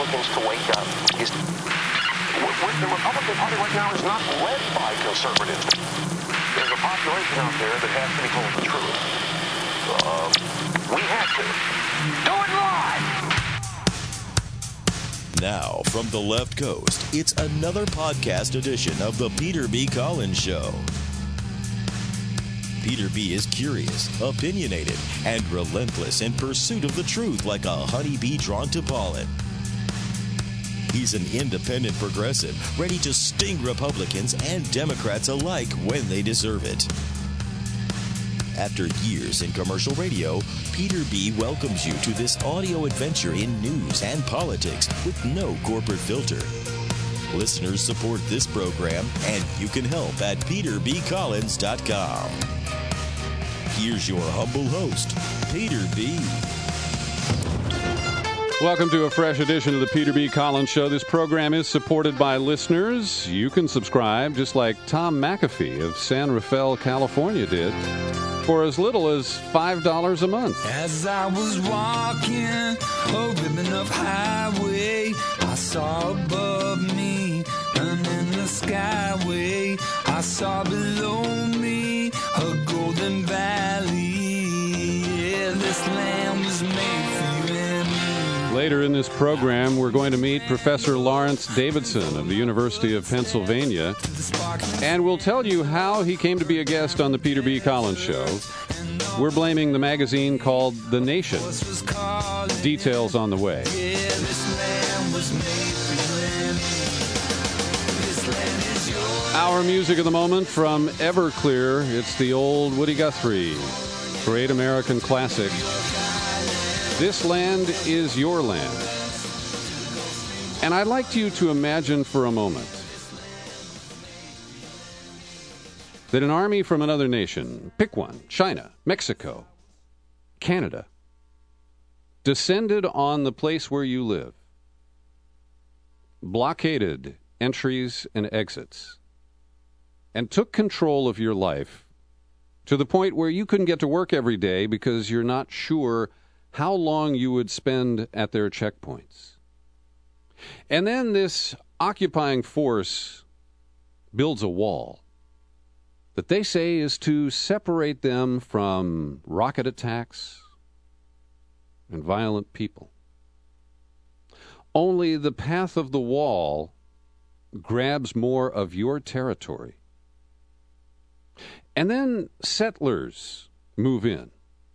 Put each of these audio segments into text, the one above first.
Republicans to wake up. The Republican Party right now is not led by conservatives. There's a population out there that has to be told the truth. We have to. Do it live! Now, from the left coast, it's another podcast edition of The Peter B. Collins Show. Peter B. is curious, opinionated, and relentless in pursuit of the truth like a honeybee drawn to pollen. He's an independent progressive, ready to sting Republicans and Democrats alike when they deserve it. After years in commercial radio, Peter B. welcomes you to this audio adventure in news and politics with no corporate filter. Listeners support this program, and you can help at peterbcollins.com. Here's your humble host, Peter B. Welcome to a fresh edition of the Peter B. Collins Show. This program is supported by listeners. You can subscribe just like Tom McAfee of San Rafael, California did for as little as $5 a month. As I was walking a ribbon of highway, I saw above me and in the skyway, I saw below me a golden valley. Yeah, this land was made for you and me. Later in this program, we're going to meet Professor Lawrence Davidson of the University of Pennsylvania, and we'll tell you how he came to be a guest on the Peter B. Collins Show. We're blaming the magazine called The Nation. Details on the way. Our music of the moment from Everclear. It's the old Woody Guthrie, great American classic. This land is your land. And I'd like you to imagine for a moment that an army from another nation, pick one, China, Mexico, Canada, descended on the place where you live, blockaded entries and exits, and took control of your life to the point where you couldn't get to work every day because you're not sure how long you would spend at their checkpoints. And then this occupying force builds a wall that they say is to separate them from rocket attacks and violent people. Only the path of the wall grabs more of your territory. And then settlers move in.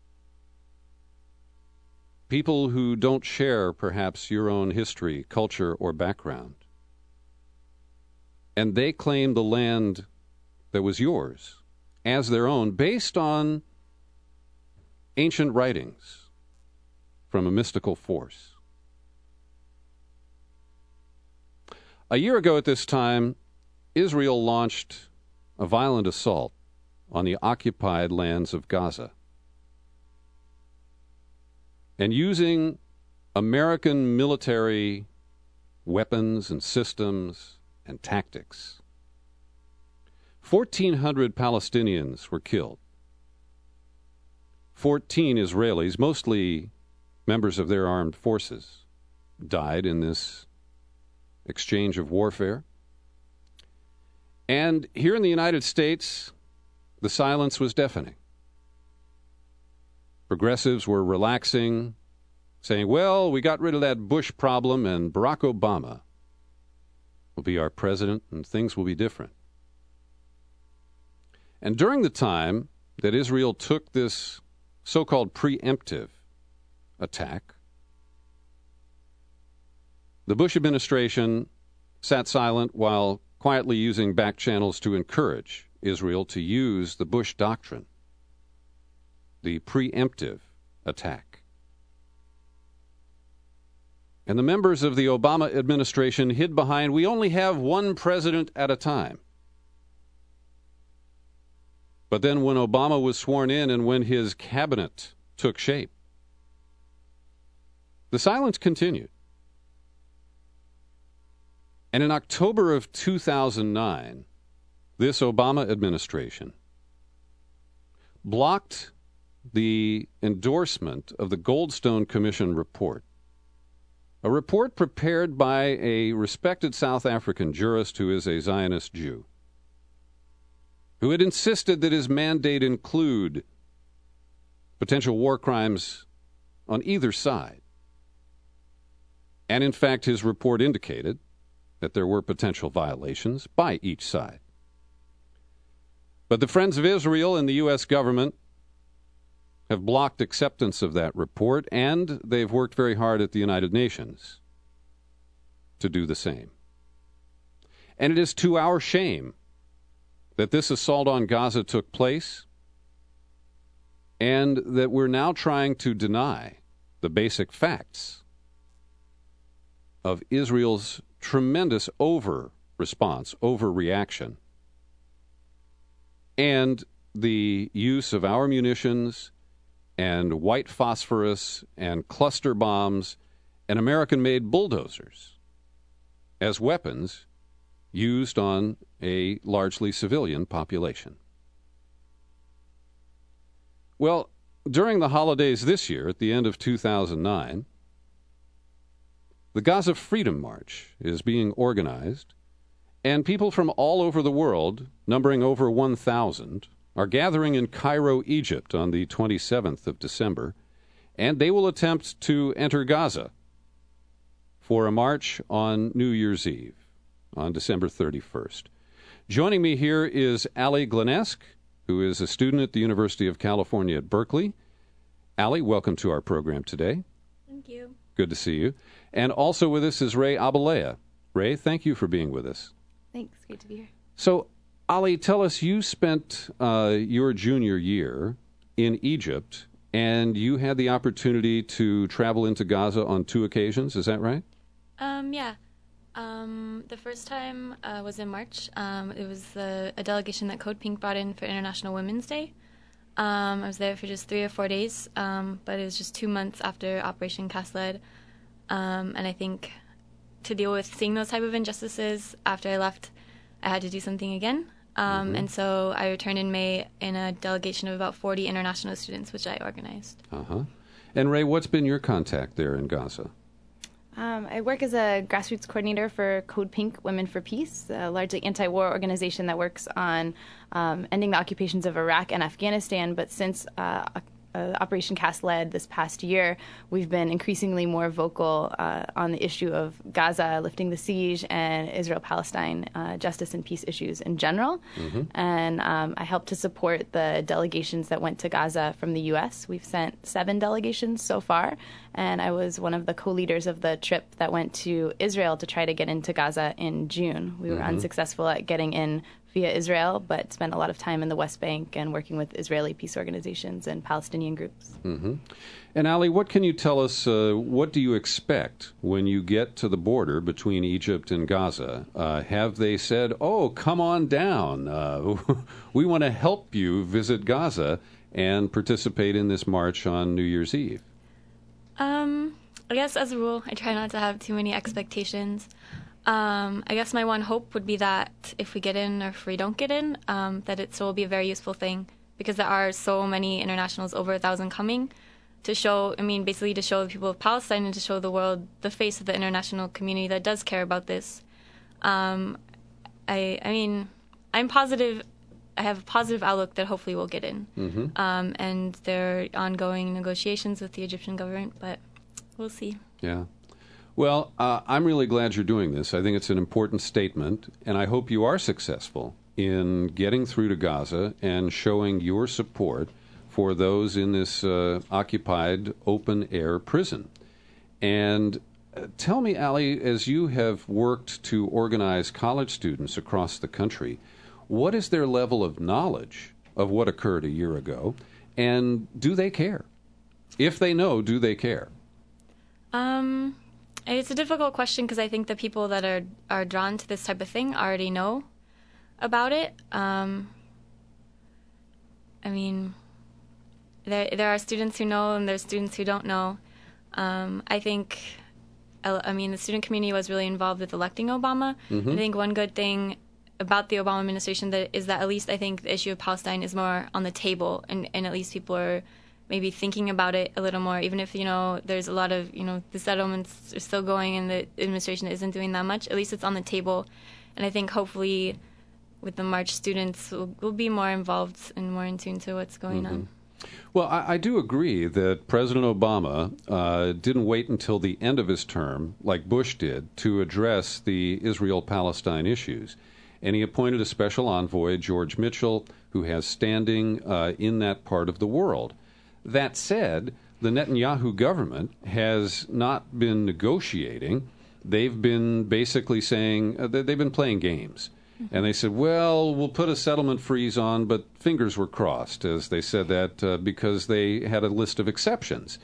People who don't share, perhaps, your own history, culture, or background. And they claim the land that was yours as their own based on ancient writings from a mystical force. A year ago at this time, Israel launched a violent assault on the occupied lands of Gaza. And using American military weapons and systems and tactics, 1,400 Palestinians were killed. 14 Israelis, mostly members of their armed forces, died in this exchange of warfare. And here in the United States, the silence was deafening. Progressives were relaxing, saying, well, we got rid of that Bush problem and Barack Obama will be our president and things will be different. And during the time that Israel took this so-called preemptive attack, the Bush administration sat silent while quietly using back channels to encourage Israel to use the Bush doctrine, the preemptive attack. And the members of the Obama administration hid behind, we only have one president at a time. But then when Obama was sworn in and when his cabinet took shape, the silence continued. And in October of 2009, this Obama administration blocked the endorsement of the Goldstone Commission report A report prepared by a respected South African jurist who is a Zionist Jew, who had insisted that his mandate include potential war crimes on either side. And in fact, his report indicated that there were potential violations by each side. But the Friends of Israel and the U.S. government have blocked acceptance of that report, and they've worked very hard at the United Nations to do the same. And it is to our shame that this assault on Gaza took place, and that we're now trying to deny the basic facts of Israel's tremendous over-response, overreaction, and the use of our munitions and white phosphorus and cluster bombs and American-made bulldozers as weapons used on a largely civilian population. Well, during the holidays this year, at the end of 2009, the Gaza Freedom March is being organized, and people from all over the world, numbering over 1,000, are gathering in Cairo, Egypt on the 27th of December, and they will attempt to enter Gaza for a march on New Year's Eve, on December 31st. Joining me here is Allie Glenesk, who is a student at the University of California at Berkeley. Allie, welcome to our program today. Thank you. Good to see you. And also with us is Ray Abelea. Ray, thank you for being with us. Thanks. Great to be here. So, Ali, tell us, you spent your junior year in Egypt, and you had the opportunity to travel into Gaza on 2 occasions. Is that right? Yeah. The first time was in March. It was a delegation that Code Pink brought in for International Women's Day. I was there for just 3 or 4 days, but it was just 2 months after Operation Cast Lead. And I think to deal with seeing those type of injustices after I left, I had to do something again. And so I returned in May in a delegation of about 40 international students, which I organized. And Ray, what's been your contact there in Gaza? I work as a grassroots coordinator for Code Pink Women for Peace, a largely anti-war organization that works on ending the occupations of Iraq and Afghanistan. But since Operation Cast Lead this past year, we've been increasingly more vocal on the issue of Gaza, lifting the siege, and Israel-Palestine justice and peace issues in general. And I helped to support the delegations that went to Gaza from the U.S. We've sent 7 delegations so far, and I was one of the co-leaders of the trip that went to Israel to try to get into Gaza in June. We were unsuccessful at getting in via Israel, but spent a lot of time in the West Bank and working with Israeli peace organizations and Palestinian groups. And Ali, what can you tell us, what do you expect when you get to the border between Egypt and Gaza? Have they said, oh, come on down, we want to help you visit Gaza and participate in this march on New Year's Eve? I guess as a rule, I try not to have too many expectations. I guess my one hope would be that if we get in or if we don't get in, that it still will be a very useful thing, because there are so many internationals, over 1,000 coming, to show, basically to show the people of Palestine and to show the world the face of the international community that does care about this. I'm positive, I have a positive outlook that hopefully we'll get in. And there are ongoing negotiations with the Egyptian government, but we'll see. Yeah. Well, I'm really glad you're doing this. I think it's an important statement, and I hope you are successful in getting through to Gaza and showing your support for those in this occupied open-air prison. And tell me, Ali, as you have worked to organize college students across the country, what is their level of knowledge of what occurred a year ago, and do they care? If they know, do they care? It's a difficult question, because I think the people that are drawn to this type of thing already know about it. There are students who know, and there's students who don't know. I think, the student community was really involved with electing Obama. I think one good thing about the Obama administration is that at least I think the issue of Palestine is more on the table, and at least people are maybe thinking about it a little more, even if, there's a lot of, the settlements are still going and the administration isn't doing that much. At least it's on the table. And I think hopefully with the March, students will be more involved and more in tune to what's going on. Well, I do agree that President Obama didn't wait until the end of his term, like Bush did, to address the Israel-Palestine issues. And he appointed a special envoy, George Mitchell, who has standing in that part of the world. That said, the Netanyahu government has not been negotiating. They've been basically saying they've been playing games. And they said, well, we'll put a settlement freeze on, but fingers were crossed, as they said that, because they had a list of exceptions.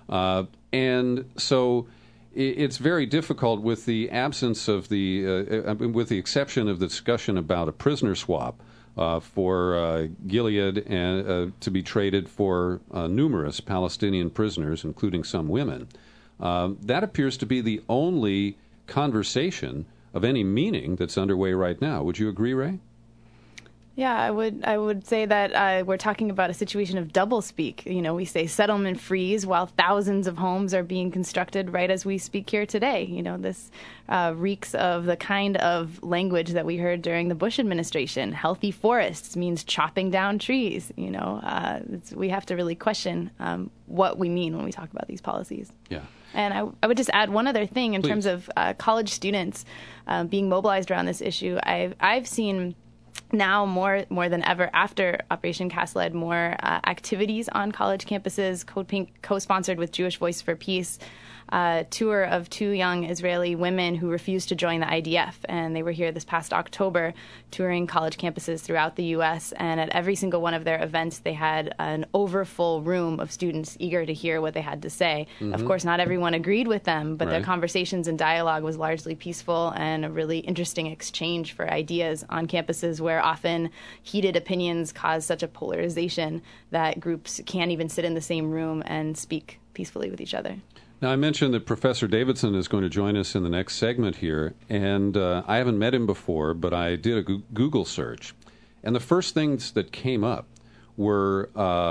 And so it's very difficult with the absence of with the exception of the discussion about a prisoner swap for Gilead and to be traded for numerous Palestinian prisoners, including some women. That appears to be the only conversation of any meaning that's underway right now. Would you agree, Ray? Yeah, I would say that we're talking about a situation of doublespeak. We say settlement freeze while thousands of homes are being constructed right as we speak here today. This reeks of the kind of language that we heard during the Bush administration. Healthy forests means chopping down trees. We have to really question what we mean when we talk about these policies. Yeah. And I would just add one other thing in terms of college students being mobilized around this issue. I've seen now more than ever after Operation Cast Lead, more activities on college campuses. Code Pink co-sponsored with Jewish Voice for Peace tour of 2 young Israeli women who refused to join the IDF. And they were here this past October touring college campuses throughout the U.S. And at every single one of their events, they had an overfull room of students eager to hear what they had to say. Of course, not everyone agreed with them, but their conversations and dialogue was largely peaceful and a really interesting exchange for ideas on campuses where often heated opinions cause such a polarization that groups can't even sit in the same room and speak peacefully with each other. Now, I mentioned that Professor Davidson is going to join us in the next segment here, and I haven't met him before, but I did a Google search, and the first things that came up were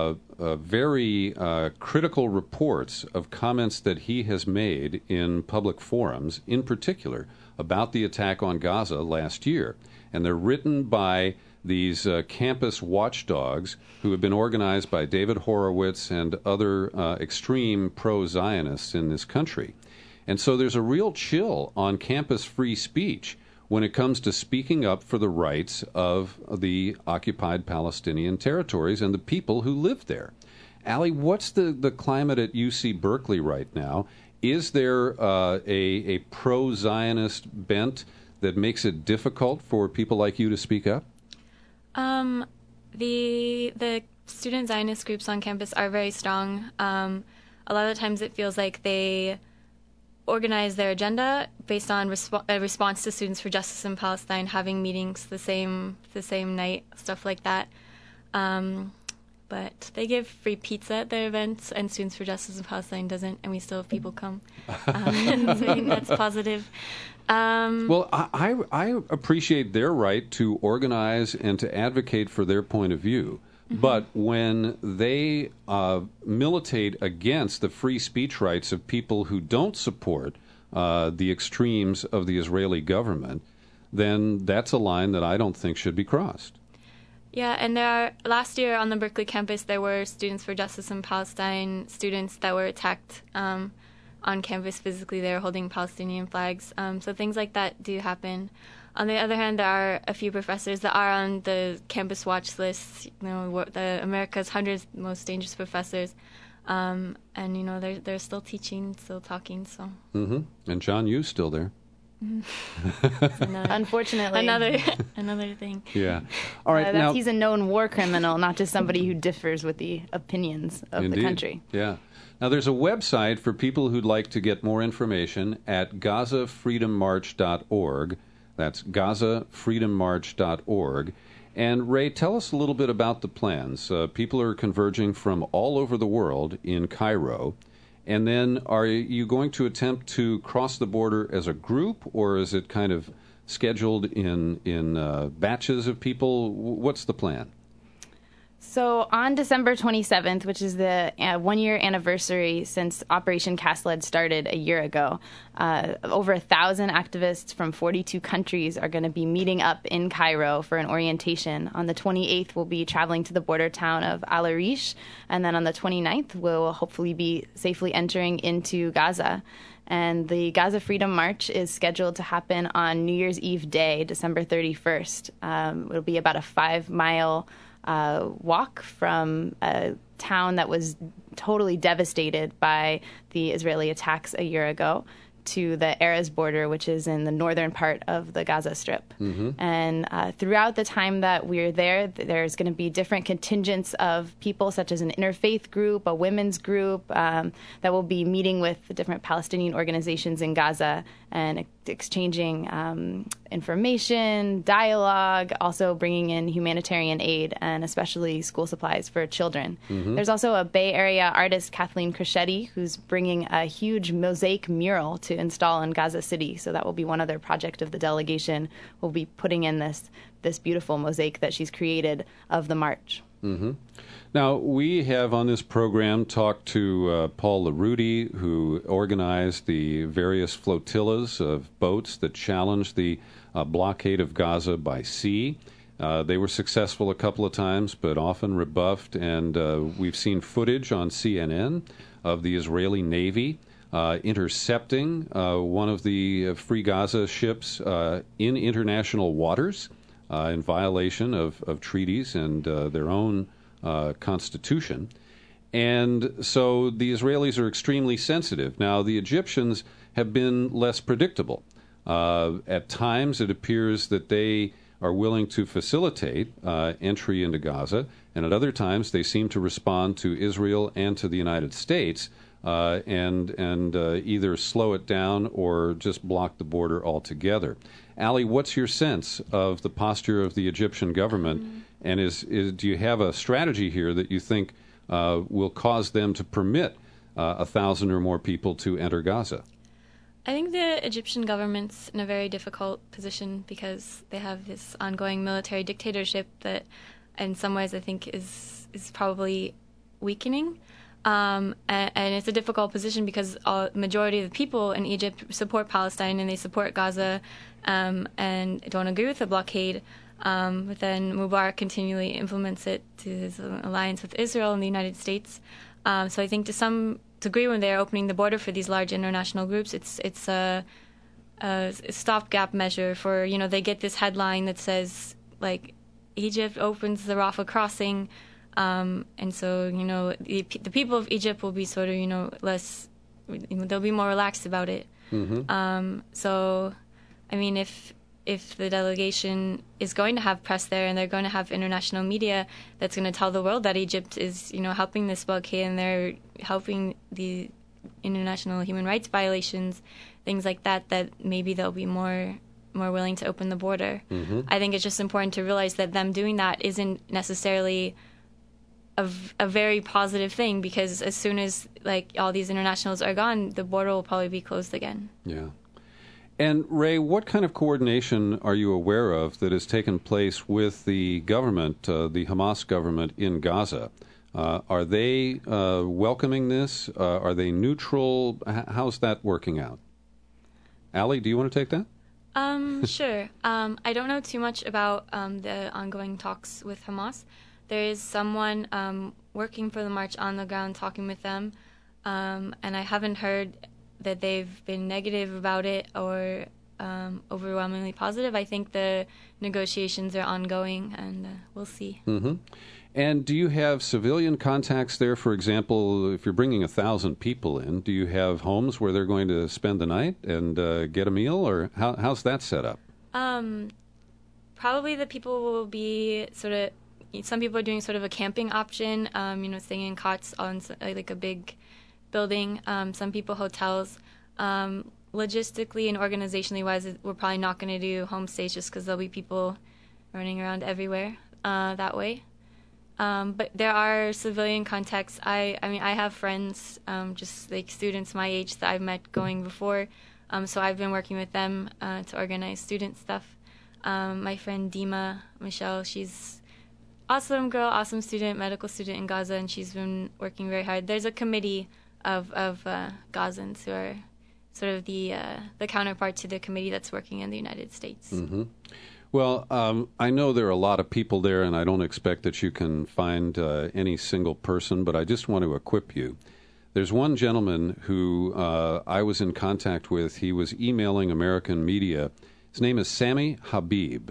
very critical reports of comments that he has made in public forums, in particular about the attack on Gaza last year. And they're written by these campus watchdogs who have been organized by David Horowitz and other extreme pro-Zionists in this country. And so there's a real chill on campus free speech when it comes to speaking up for the rights of the occupied Palestinian territories and the people who live there. Allie, what's the climate at UC Berkeley right now? Is there a pro-Zionist bent that makes it difficult for people like you to speak up? The student Zionist groups on campus are very strong. A lot of times it feels like they organize their agenda based on a response to Students for Justice in Palestine having meetings the same night, stuff like that. But they give free pizza at their events, and Students for Justice in Palestine doesn't, and we still have people come. So I think that's positive. Well, I appreciate their right to organize and to advocate for their point of view. But when they militate against the free speech rights of people who don't support the extremes of the Israeli government, then that's a line that I don't think should be crossed. Yeah, and last year on the Berkeley campus, there were Students for Justice in Palestine students that were attacked on campus physically. They were holding Palestinian flags. So things like that do happen. On the other hand, there are a few professors that are on the campus watch list, the America's 100 most dangerous professors. And, they're still teaching, still talking. So. And John Yu's still there. Unfortunately. Another thing. Yeah. All right. Now, he's a known war criminal, not just somebody who differs with the opinions of the country. Yeah. Now, there's a website for people who'd like to get more information at GazaFreedomMarch.org. That's GazaFreedomMarch.org. And Ray, tell us a little bit about the plans. People are converging from all over the world in Cairo. And then are you going to attempt to cross the border as a group, or is it kind of scheduled in batches of people? What's the plan? So on December 27th, which is the 1-year anniversary since Operation Cast Lead started a year ago, over 1,000 activists from 42 countries are going to be meeting up in Cairo for an orientation. On the 28th, we'll be traveling to the border town of Al Arish, and then on the 29th, we'll hopefully be safely entering into Gaza. And the Gaza Freedom March is scheduled to happen on New Year's Eve Day, December 31st. It'll be about a 5-mile walk from a town that was totally devastated by the Israeli attacks a year ago to the Erez border, which is in the northern part of the Gaza Strip. And throughout the time that we're there, there's going to be different contingents of people, such as an interfaith group, a women's group, that will be meeting with the different Palestinian organizations in Gaza and exchanging information, dialogue, also bringing in humanitarian aid and especially school supplies for children. There's also a Bay Area artist, Kathleen Crescetti, who's bringing a huge mosaic mural to install in Gaza City. So that will be one other project of the delegation. We'll be putting in this beautiful mosaic that she's created of the march. Now, we have on this program talked to Paul LaRuti, who organized the various flotillas of boats that challenged the blockade of Gaza by sea. They were successful a couple of times, but often rebuffed, and we've seen footage on CNN of the Israeli Navy intercepting one of the Free Gaza ships in international waters in violation of treaties and their own constitution. And so the Israelis are extremely sensitive. Now, the Egyptians have been less predictable. At times, it appears that they are willing to facilitate entry into Gaza, and at other times, they seem to respond to Israel and to the United States and either slow it down or just block the border altogether. Ali, what's your sense of the posture of the Egyptian government? And do you have a strategy here that you think will cause them to permit 1,000 or more people to enter Gaza? I think the Egyptian government's in a very difficult position because they have this ongoing military dictatorship that, in some ways, I think is probably weakening. And it's a difficult position because the majority of the people in Egypt support Palestine and they support Gaza and don't agree with the blockade. But then Mubarak continually implements it to his alliance with Israel and the United States. So I think to some degree when they're opening the border for these large international groups, it's a stopgap measure for, they get this headline that says, like, Egypt opens the Rafah crossing. And so, the people of Egypt will be sort of, less, they'll be more relaxed about it. So, I mean, if the delegation is going to have press there and they're going to have international media that's going to tell the world that Egypt is, helping this blockade and they're helping the international human rights violations, things like that, that maybe they'll be more willing to open the border. I think it's just important to realize that them doing that isn't necessarily a very positive thing because as soon as, all these internationals are gone, the border will probably be closed again. Yeah. And, Ray, what kind of coordination are you aware of that has taken place with the government, the Hamas government in Gaza? Are they welcoming this? Are they neutral? How's that working out? Ali, do you want to take that? Sure. I don't know too much about the ongoing talks with Hamas. There is someone working for the march on the ground talking with them, and I haven't heard that they've been negative about it or overwhelmingly positive. I think the negotiations are ongoing, and we'll see. And do you have civilian contacts there? For example, if you're bringing 1,000 people in, do you have homes where they're going to spend the night and get a meal, or how's that set up? Probably the people will be some people are doing sort of a camping option, staying in cots on like a big building, some people hotels. Logistically and organizationally wise, we're probably not going to do homestays just because there'll be people running around everywhere that way. But there are civilian contacts. I have friends, just like students my age that I've met going before. So I've been working with them to organize student stuff. My friend Dima Michelle, she's awesome girl, awesome student, medical student in Gaza, and she's been working very hard. There's a committee of Gazans who are sort of the counterpart to the committee that's working in the United States. Mm-hmm. Well, I know there are a lot of people there, and I don't expect that you can find any single person, but I just want to equip you. There's one gentleman who I was in contact with. He was emailing American media. His name is Sami Habib.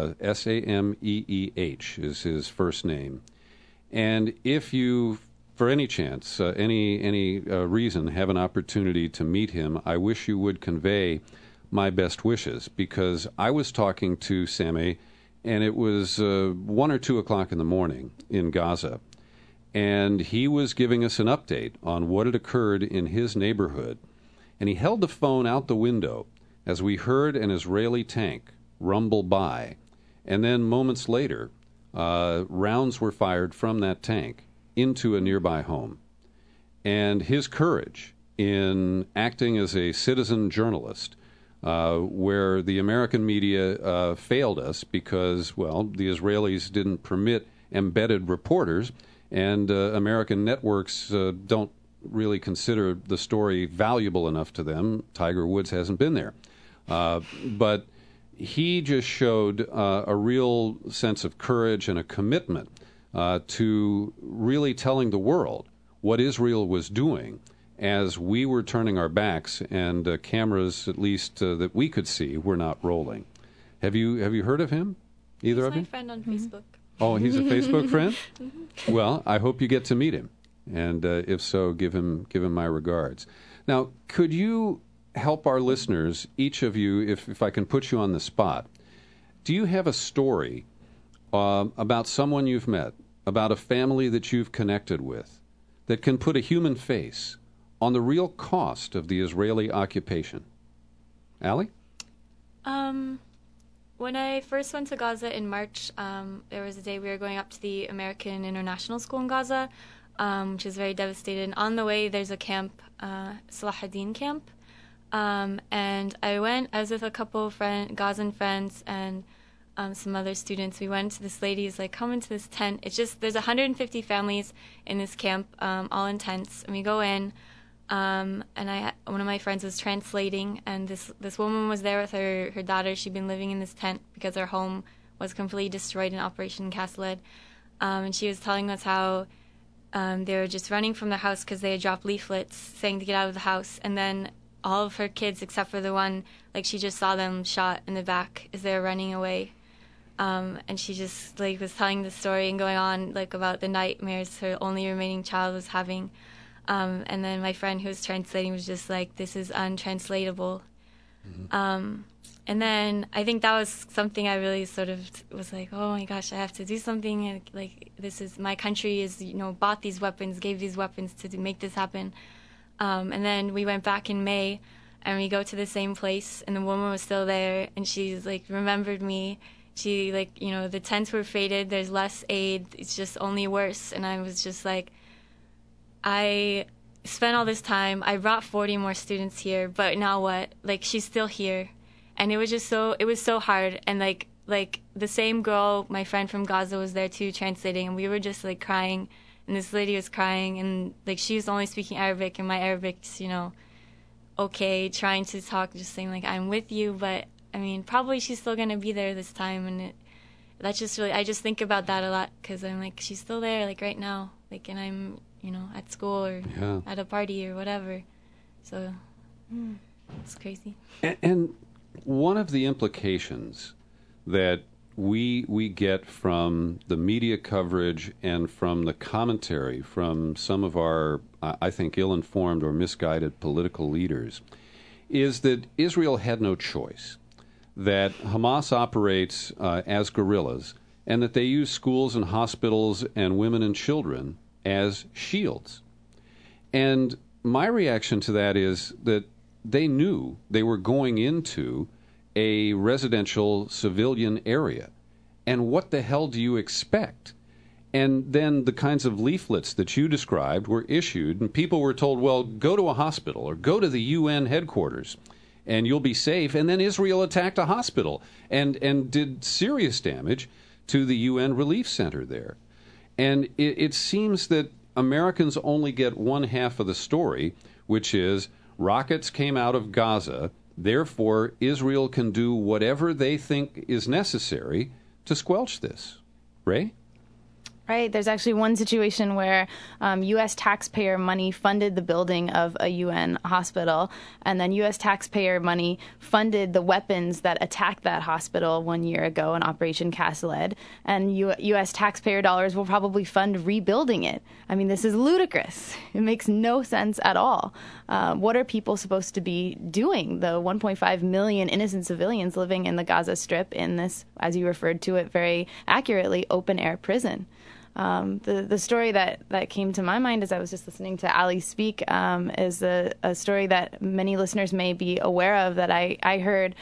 Sameeh is his first name. And if you, for any chance, any reason, have an opportunity to meet him, I wish you would convey my best wishes, because I was talking to Sami, and it was 1 or 2 o'clock in the morning in Gaza, and he was giving us an update on what had occurred in his neighborhood, and he held the phone out the window as we heard an Israeli tank rumble by, and then moments later, rounds were fired from that tank into a nearby home. And his courage in acting as a citizen journalist, where the American media failed us because, well, the Israelis didn't permit embedded reporters, and American networks don't really consider the story valuable enough to them. Tiger Woods hasn't been there. But he just showed a real sense of courage and a commitment to really telling the world what Israel was doing as we were turning our backs, and cameras, at least that we could see, were not rolling. Have you heard of him? Either of you? He's my friend on Facebook. Oh, he's a Facebook friend? Well, I hope you get to meet him, and if so, give him my regards. Now, could you help our listeners, each of you, if I can put you on the spot, do you have a story about someone you've met, about a family that you've connected with, that can put a human face on the real cost of the Israeli occupation? Allie? When I first went to Gaza in March, there was a day we were going up to the American International School in Gaza, which is very devastated. And on the way, there's a camp, Salahuddin camp. And I was with a couple of Gazan friends and some other students. We went to this lady who's like, come into this tent. It's just, there's 150 families in this camp, all in tents. And we go in, and one of my friends was translating, and this woman was there with her daughter. She'd been living in this tent because her home was completely destroyed in Operation Cast Lead. And she was telling us how they were just running from the house because they had dropped leaflets saying to get out of the house. And then all of her kids, except for the one, like, she just saw them shot in the back as they were running away. And she just, like, was telling the story and going on, like, about the nightmares her only remaining child was having. And then my friend who was translating was just like, this is untranslatable. Mm-hmm. And then I think that was something I really sort of was like, oh my gosh, I have to do something. And, like, this is, my country is, bought these weapons, gave these weapons to make this happen. And then we went back in May, and we go to the same place, and the woman was still there, and she's, like, remembered me. She, like, the tents were faded, there's less aid, it's just only worse. And I was just like, I spent all this time, I brought 40 more students here, but now what? Like, she's still here. And it was just it was so hard. And, like the same girl, my friend from Gaza, was there too, translating, and we were just, like, crying. And this lady was crying, and, like, she was only speaking Arabic, and my Arabic's, okay, trying to talk, just saying, like, I'm with you, but, I mean, probably she's still going to be there this time, and that's just really, I just think about that a lot, because I'm like, she's still there, like, right now, like, and I'm, at school or at a party or whatever, so it's crazy. And one of the implications that we get from the media coverage and from the commentary from some of our, I think, ill-informed or misguided political leaders is that Israel had no choice, that Hamas operates as guerrillas, and that they use schools and hospitals and women and children as shields. And my reaction to that is that they knew they were going into a residential civilian area. And what the hell do you expect? And then the kinds of leaflets that you described were issued, and people were told, well, go to a hospital or go to the UN headquarters and you'll be safe. And then Israel attacked a hospital and did serious damage to the UN Relief Center there. And it seems that Americans only get one half of the story, which is rockets came out of Gaza, therefore Israel can do whatever they think is necessary to squelch this. Ray? Right. There's actually one situation where U.S. taxpayer money funded the building of a UN hospital, and then U.S. taxpayer money funded the weapons that attacked that hospital 1 year ago in Operation Cast Lead, and U.S. taxpayer dollars will probably fund rebuilding it. I mean, this is ludicrous. It makes no sense at all. What are people supposed to be doing? The 1.5 million innocent civilians living in the Gaza Strip in this, as you referred to it very accurately, open-air prison. The story that came to my mind as I was just listening to Ali speak is a story that many listeners may be aware of that I heard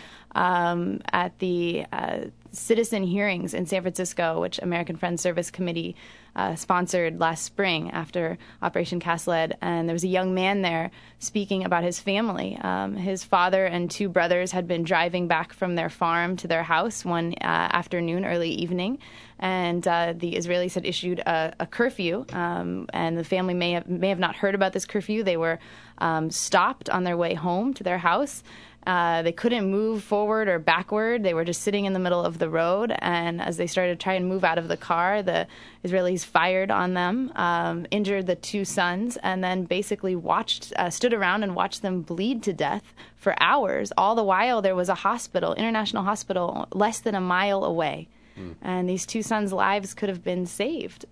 at the citizen hearings in San Francisco, which American Friends Service Committee sponsored last spring after Operation Cast Lead. And there was a young man there speaking about his family. His father and two brothers had been driving back from their farm to their house one afternoon, early evening, and the Israelis had issued a curfew, and the family may have not heard about this curfew. They were stopped on their way home to their house. They couldn't move forward or backward. They were just sitting in the middle of the road, and as they started to try and move out of the car, the Israelis fired on them, injured the two sons, and then basically stood around and watched them bleed to death for hours. All the while, there was a hospital, international hospital, less than a mile away. And these two sons' lives could have been saved,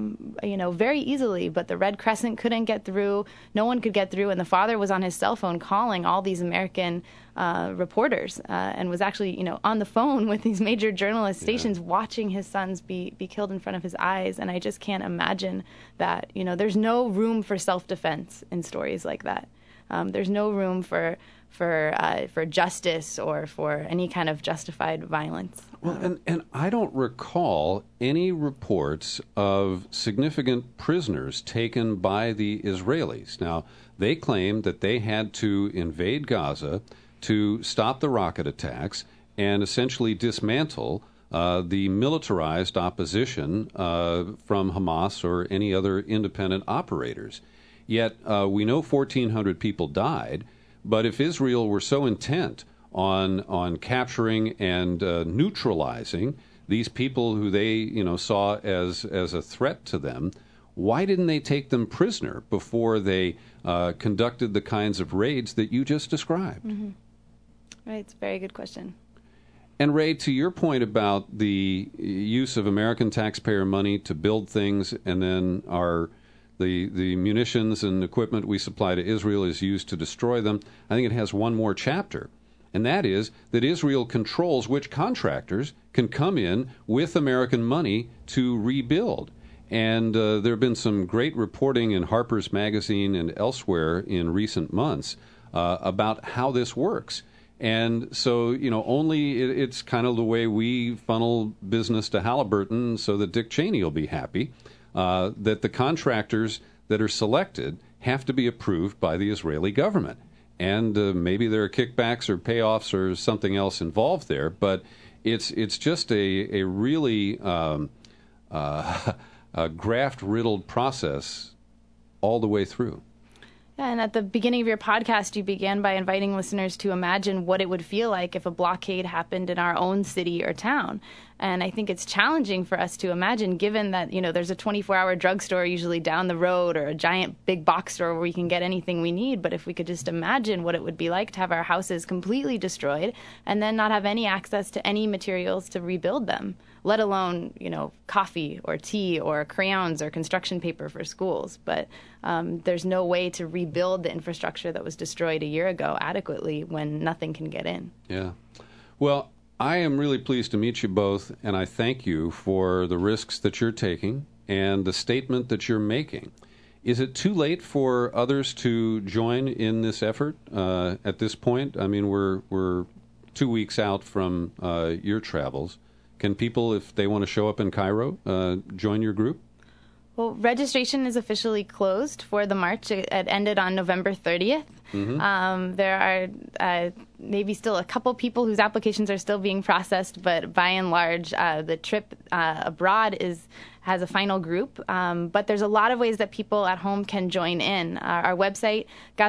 very easily. But the Red Crescent couldn't get through. No one could get through. And the father was on his cell phone calling all these American reporters and was actually, on the phone with these major journalist stations watching his sons be killed in front of his eyes. And I just can't imagine that, there's no room for self-defense in stories like that. There's no room for justice or for any kind of justified violence. Well, and I don't recall any reports of significant prisoners taken by the Israelis. Now, they claimed that they had to invade Gaza to stop the rocket attacks and essentially dismantle the militarized opposition from Hamas or any other independent operators. Yet we know 1,400 people died. But if Israel were so intent on capturing and neutralizing these people who they saw as a threat to them, why didn't they take them prisoner before they conducted the kinds of raids that you just described? Mm-hmm. Right, it's a very good question. And Ray, to your point about the use of American taxpayer money to build things and then the munitions and equipment we supply to Israel is used to destroy them, I think it has one more chapter. And that is that Israel controls which contractors can come in with American money to rebuild. And there have been some great reporting in Harper's Magazine and elsewhere in recent months about how this works. And so, it's kind of the way we funnel business to Halliburton so that Dick Cheney will be happy. That the contractors that are selected have to be approved by the Israeli government. And maybe there are kickbacks or payoffs or something else involved there, but it's just a really graft-riddled process all the way through. And at the beginning of your podcast, you began by inviting listeners to imagine what it would feel like if a blockade happened in our own city or town. And I think it's challenging for us to imagine, given that, there's a 24-hour drugstore usually down the road or a giant big box store where we can get anything we need. But if we could just imagine what it would be like to have our houses completely destroyed and then not have any access to any materials to rebuild them, let alone, coffee or tea or crayons or construction paper for schools. But there's no way to rebuild the infrastructure that was destroyed a year ago adequately when nothing can get in. Yeah. Well, I am really pleased to meet you both, and I thank you for the risks that you're taking and the statement that you're making. Is it too late for others to join in this effort at this point? I mean, we're 2 weeks out from your travels. Can people, if they want to show up in Cairo, join your group? Well, registration is officially closed for the march. It ended on November 30th. There are maybe still a couple people whose applications are still being processed, but by and large, the trip abroad has a final group. But there's a lot of ways that people at home can join in. Our website,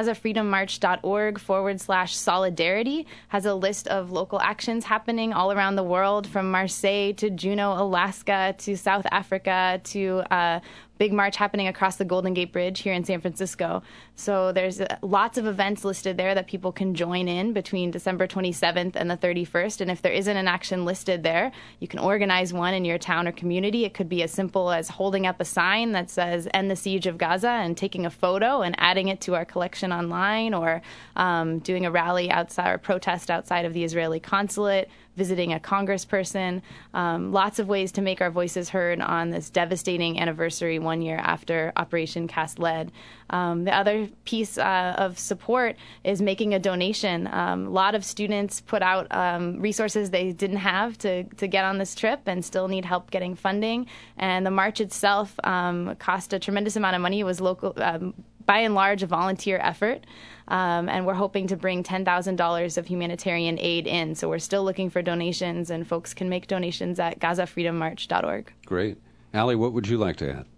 GazaFreedomMarch.org/solidarity, has a list of local actions happening all around the world, from Marseille to Juneau, Alaska, to South Africa, to big march happening across the Golden Gate Bridge here in San Francisco. So there's lots of events listed there that people can join in between December 27th and the 31st. And if there isn't an action listed there, you can organize one in your town or community. It could be as simple as holding up a sign that says "End the Siege of Gaza" and taking a photo and adding it to our collection online, or doing a rally outside or protest outside of the Israeli consulate, visiting a congressperson. Lots of ways to make our voices heard on this devastating anniversary 1 year after Operation Cast Lead. The other piece of support is making a donation. A lot of students put out resources they didn't have to get on this trip and still need help getting funding. And the march itself cost a tremendous amount of money. It was local, by and large, a volunteer effort. And we're hoping to bring $10,000 of humanitarian aid in. So we're still looking for donations, and folks can make donations at GazaFreedomMarch.org. Great. Allie, what would you like to add?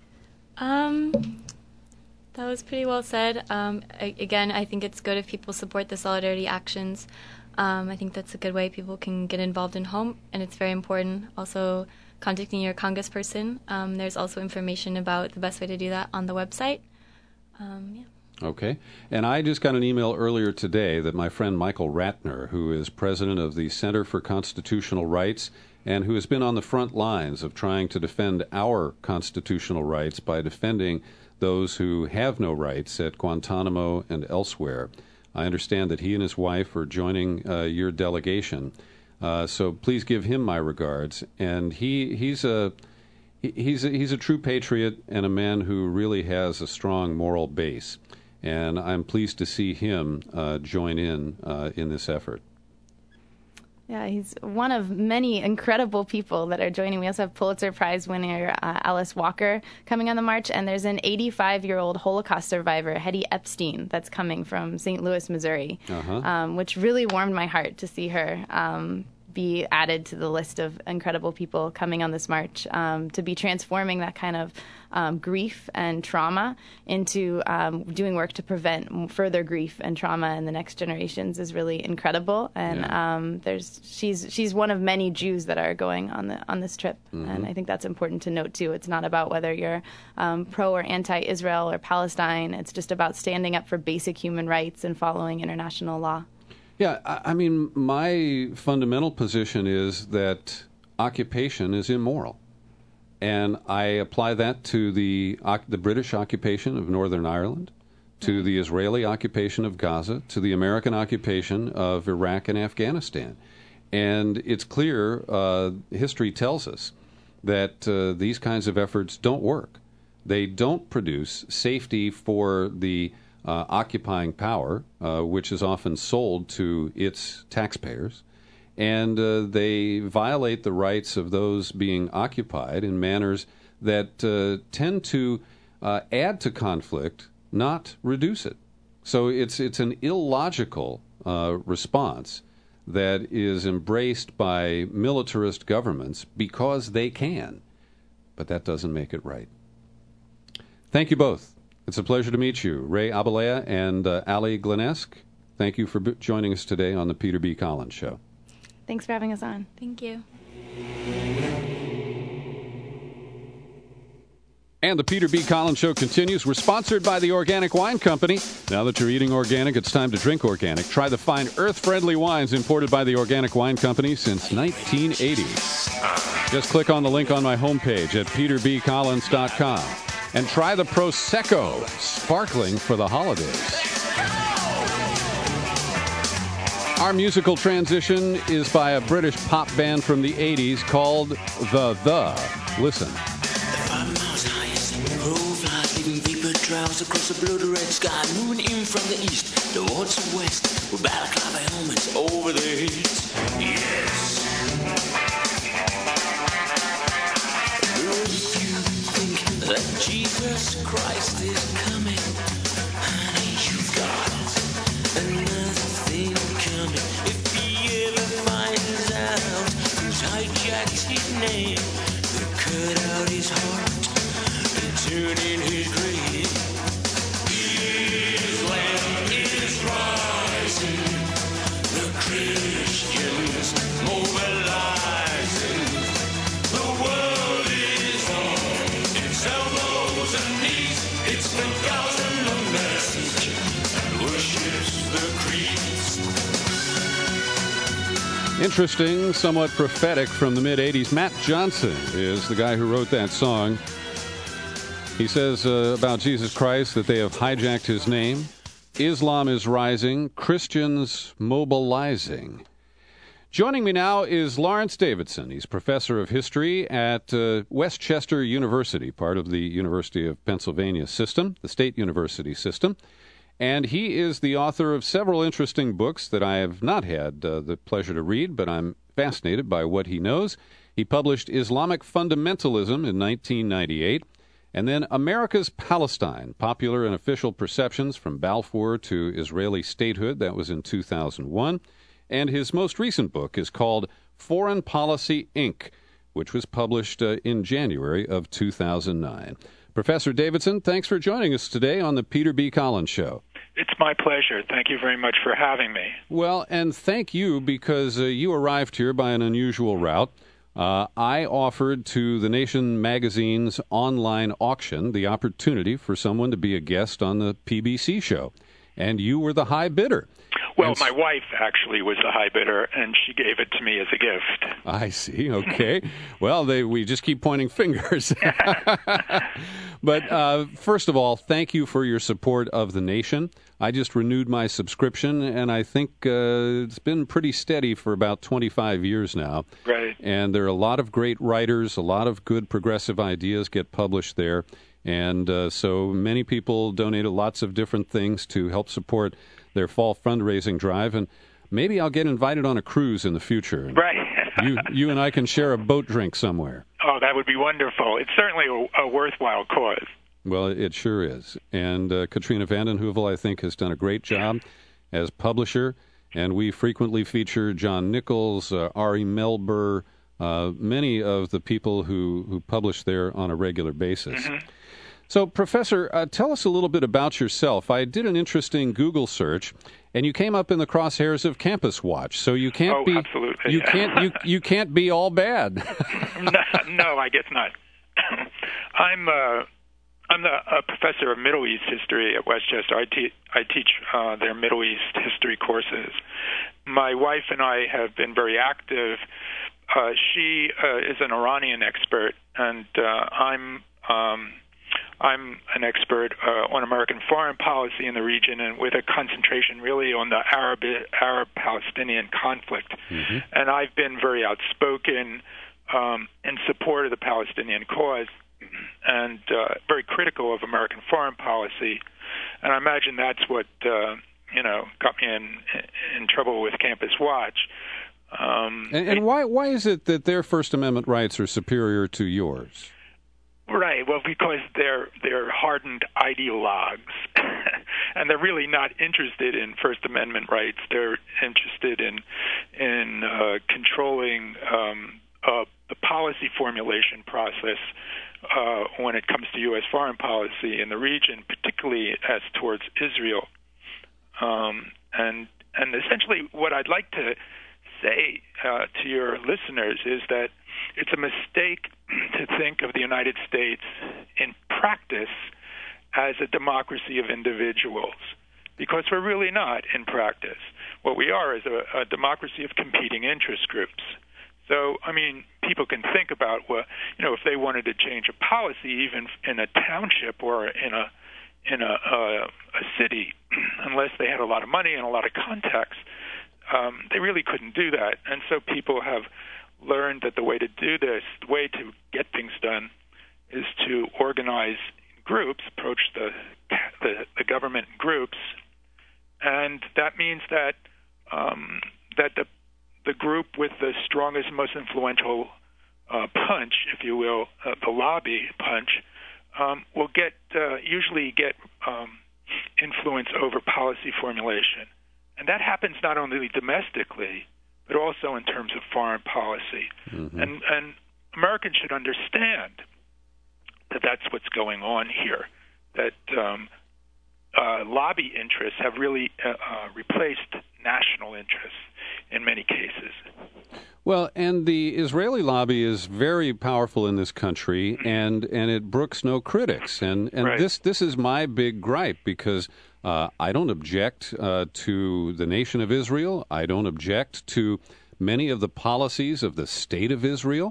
That was pretty well said. Again, I think it's good if people support the solidarity actions. I think that's a good way people can get involved in home, and it's very important. Also, contacting your congressperson. There's also information about the best way to do that on the website. Okay. And I just got an email earlier today that my friend Michael Ratner, who is president of the Center for Constitutional Rights and who has been on the front lines of trying to defend our constitutional rights by defending those who have no rights at Guantanamo and elsewhere. I understand that he and his wife are joining your delegation. So please give him my regards. And he's a true patriot and a man who really has a strong moral base. And I'm pleased to see him join in this effort. Yeah, he's one of many incredible people that are joining. We also have Pulitzer Prize winner Alice Walker coming on the march, and there's an 85-year-old Holocaust survivor, Hetty Epstein, that's coming from St. Louis, Missouri, which really warmed my heart to see her be added to the list of incredible people coming on this march, to be transforming that kind of grief and trauma into doing work to prevent further grief and trauma in the next generations is really incredible. And she's one of many Jews that are going on this trip, and I think that's important to note too. It's not about whether you're pro or anti-Israel or Palestine. It's just about standing up for basic human rights and following international law. Yeah, I mean, my fundamental position is that occupation is immoral. And I apply that to the British occupation of Northern Ireland, to the Israeli occupation of Gaza, to the American occupation of Iraq and Afghanistan. And it's clear, history tells us, that these kinds of efforts don't work. They don't produce safety for the occupying power, which is often sold to its taxpayers, and they violate the rights of those being occupied in manners that tend to add to conflict, not reduce it. So it's an illogical response that is embraced by militarist governments because they can, but that doesn't make it right. Thank you both. It's a pleasure to meet you, Ray Abelea and Allie Glenesk. Thank you for joining us today on the Peter B. Collins Show. Thanks for having us on. Thank you. And the Peter B. Collins Show continues. We're sponsored by the Organic Wine Company. Now that you're eating organic, it's time to drink organic. Try the fine earth-friendly wines imported by the Organic Wine Company since 1980. Just click on the link on my homepage at peterbcollins.com. And try the Prosecco, sparkling for the holidays. Our musical transition is by a British pop band from the 80s called The. Listen. Travels across the blood-red sky, moving in from the east towards the west, with balaclava helmets over their heads. Yes. If you think that Jesus Christ is coming, honey, you got it. name. They cut out his heart and turn in his grave. Islam is rising, the Christians mobilizing. The world is on its elbows and knees. It's been gotten a message and worships the creeds. Interesting, somewhat prophetic from the mid-'80s. Matt Johnson is the guy who wrote that song. He says about Jesus Christ that they have hijacked his name. Islam is rising, Christians mobilizing. Joining me now is Lawrence Davidson. He's professor of history at Westchester University, part of the University of Pennsylvania system, the state university system. And he is the author of several interesting books that I have not had the pleasure to read, but I'm fascinated by what he knows. He published Islamic Fundamentalism in 1998, and then America's Palestine, Popular and Official Perceptions from Balfour to Israeli Statehood. That was in 2001. And his most recent book is called Foreign Policy, Inc., which was published in January of 2009. Professor Davidson, thanks for joining us today on the Peter B. Collins Show. It's my pleasure. Thank you very much for having me. Well, and thank you because you arrived here by an unusual route. I offered to the Nation magazine's online auction the opportunity for someone to be a guest on the PBC show, and you were the high bidder. Well, my wife actually was the high bidder, and she gave it to me as a gift. I see. Okay. Well, we just keep pointing fingers. But first of all, thank you for your support of the Nation. I just renewed my subscription, and I think it's been pretty steady for about 25 years now. Right. And there are a lot of great writers, a lot of good progressive ideas get published there. And so many people donated lots of different things to help support their fall fundraising drive. And maybe I'll get invited on a cruise in the future. Right. you and I can share a boat drink somewhere. Oh, that would be wonderful. It's certainly a worthwhile cause. Well, it sure is. And Katrina vanden Heuvel, I think, has done a great job as publisher. And we frequently feature John Nichols, Ari Melber, many of the people who publish there on a regular basis. Mm-hmm. So, Professor, tell us a little bit about yourself. I did an interesting Google search, and you came up in the crosshairs of Campus Watch. So you can't be absolutely. You can't be all bad. No, I guess not. I'm a professor of Middle East history at Westchester. I teach their Middle East history courses. My wife and I have been very active. She is an Iranian expert, and I'm an expert on American foreign policy in the region, and with a concentration really on the Arab-Palestinian conflict. Mm-hmm. And I've been very outspoken in support of the Palestinian cause and very critical of American foreign policy. And I imagine that's what got me in trouble with Campus Watch. And why is it that their First Amendment rights are superior to yours? Right. Well, because they're hardened ideologues, and they're really not interested in First Amendment rights. They're interested in controlling the policy formulation process when it comes to U.S. foreign policy in the region, particularly as towards Israel. And essentially, what I'd like to say to your listeners is that it's a mistake to think of the United States in practice as a democracy of individuals, because we're really not in practice. What we are is a democracy of competing interest groups. So, I mean, people can think about, if they wanted to change a policy, even in a township or in a city, unless they had a lot of money and a lot of contacts, they really couldn't do that. And so people have learned that the way to do this, the way to get things done, is to organize groups, approach the government groups, and that means that the group with the strongest, most influential punch, if you will, the lobby punch, will usually get influence over policy formulation. And that happens not only domestically, but also in terms of foreign policy. Mm-hmm. And Americans should understand that that's what's going on here, that lobby interests have really replaced national interests in many cases. Well, and the Israeli lobby is very powerful in this country, and it brooks no critics. And Right. this is my big gripe, because I don't object to the nation of Israel. I don't object to many of the policies of the state of Israel.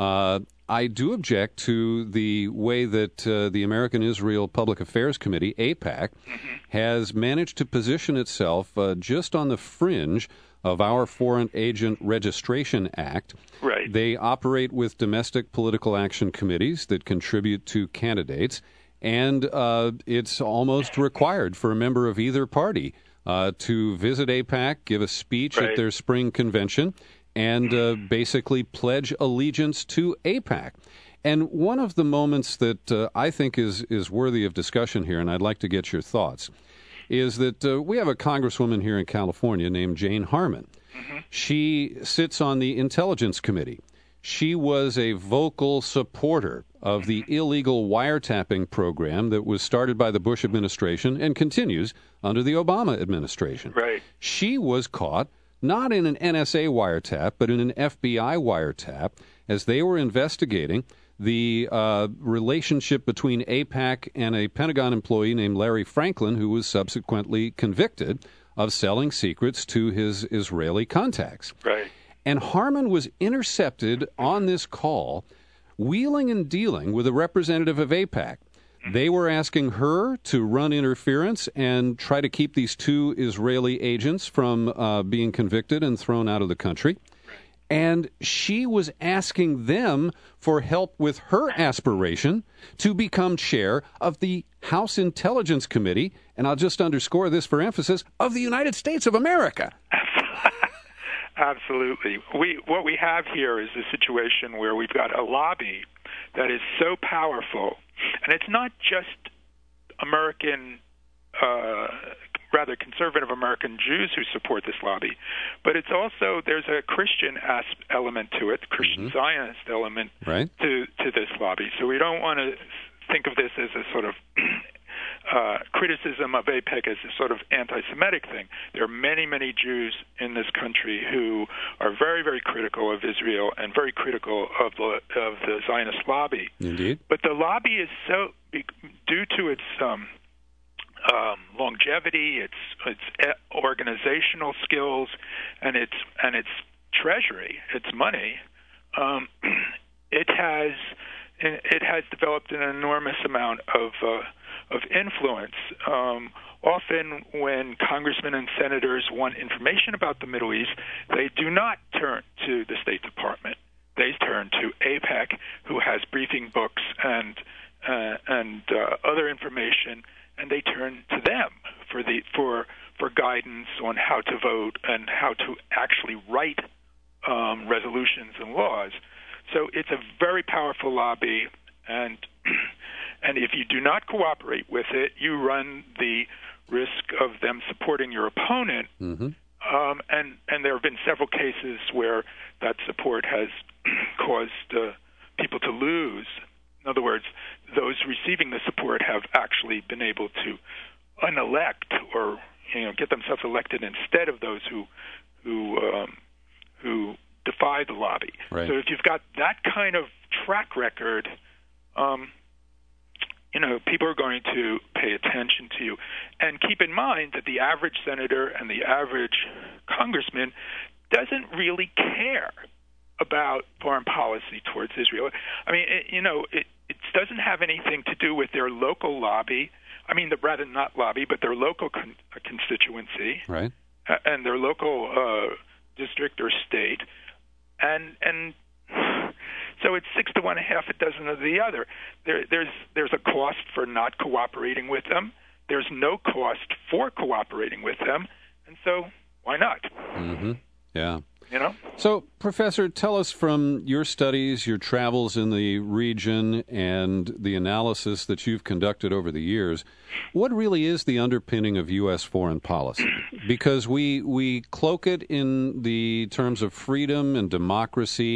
I do object to the way that the American Israel Public Affairs Committee, AIPAC, has managed to position itself just on the fringe of our Foreign Agent Registration Act. Right. They operate with domestic political action committees that contribute to candidates, and it's almost required for a member of either party to visit AIPAC, give a speech Right. at their spring convention, and basically pledge allegiance to AIPAC. And one of the moments that I think is worthy of discussion here, and I'd like to get your thoughts, is that we have a congresswoman here in California named Jane Harman. She sits on the Intelligence Committee. She was a vocal supporter of the illegal wiretapping program that was started by the Bush administration and continues under the Obama administration. Right. She was caught not in an NSA wiretap, but in an FBI wiretap, as they were investigating the relationship between AIPAC and a Pentagon employee named Larry Franklin, who was subsequently convicted of selling secrets to his Israeli contacts. Right. And Harman was intercepted on this call, wheeling and dealing with a representative of AIPAC. They were asking her to run interference and try to keep these two Israeli agents from being convicted and thrown out of the country. And she was asking them for help with her aspiration to become chair of the House Intelligence Committee, and I'll just underscore this for emphasis, of the United States of America. Absolutely. What we have here is a situation where we've got a lobby that is so powerful, and it's not just American, rather conservative American Jews who support this lobby, but it's also, there's a Christian element to it, Christian Zionist element Right. to this lobby. So we don't want to think of this as a sort of criticism of AIPAC as a sort of anti-Semitic thing. There are many, many Jews in this country who are very, very critical of Israel and very critical of the Zionist lobby. Indeed. But the lobby is so, due to its longevity, its organizational skills, and its treasury, its money, it has developed an enormous amount of influence. Often when congressmen and senators want information about the Middle East, they do not turn to the State Department. They turn to AIPAC, who has briefing books and other information, and they turn to them for guidance on how to vote and how to actually write resolutions and laws. So it's a very powerful lobby, and if you do not cooperate with it, you run the risk of them supporting your opponent. Mm-hmm. And there have been several cases where that support has caused people to lose. In other words, those receiving the support have actually been able to unelect or get themselves elected instead of those who defy the lobby. Right. So if you've got that kind of track record, people are going to pay attention to you. And keep in mind that the average senator and the average congressman doesn't really care about foreign policy towards Israel. I mean, it doesn't have anything to do with their local lobby. I mean, rather not lobby, but their local constituency, Right. And their local district or state, and so it's 6 to 1, half a dozen of the other. There's a cost for not cooperating with them. There's no cost for cooperating with them, and so why not? Mm-hmm. Yeah. So, Professor, tell us from your studies, your travels in the region, and the analysis that you've conducted over the years, what really is the underpinning of U.S. foreign policy? Because we cloak it in the terms of freedom and democracy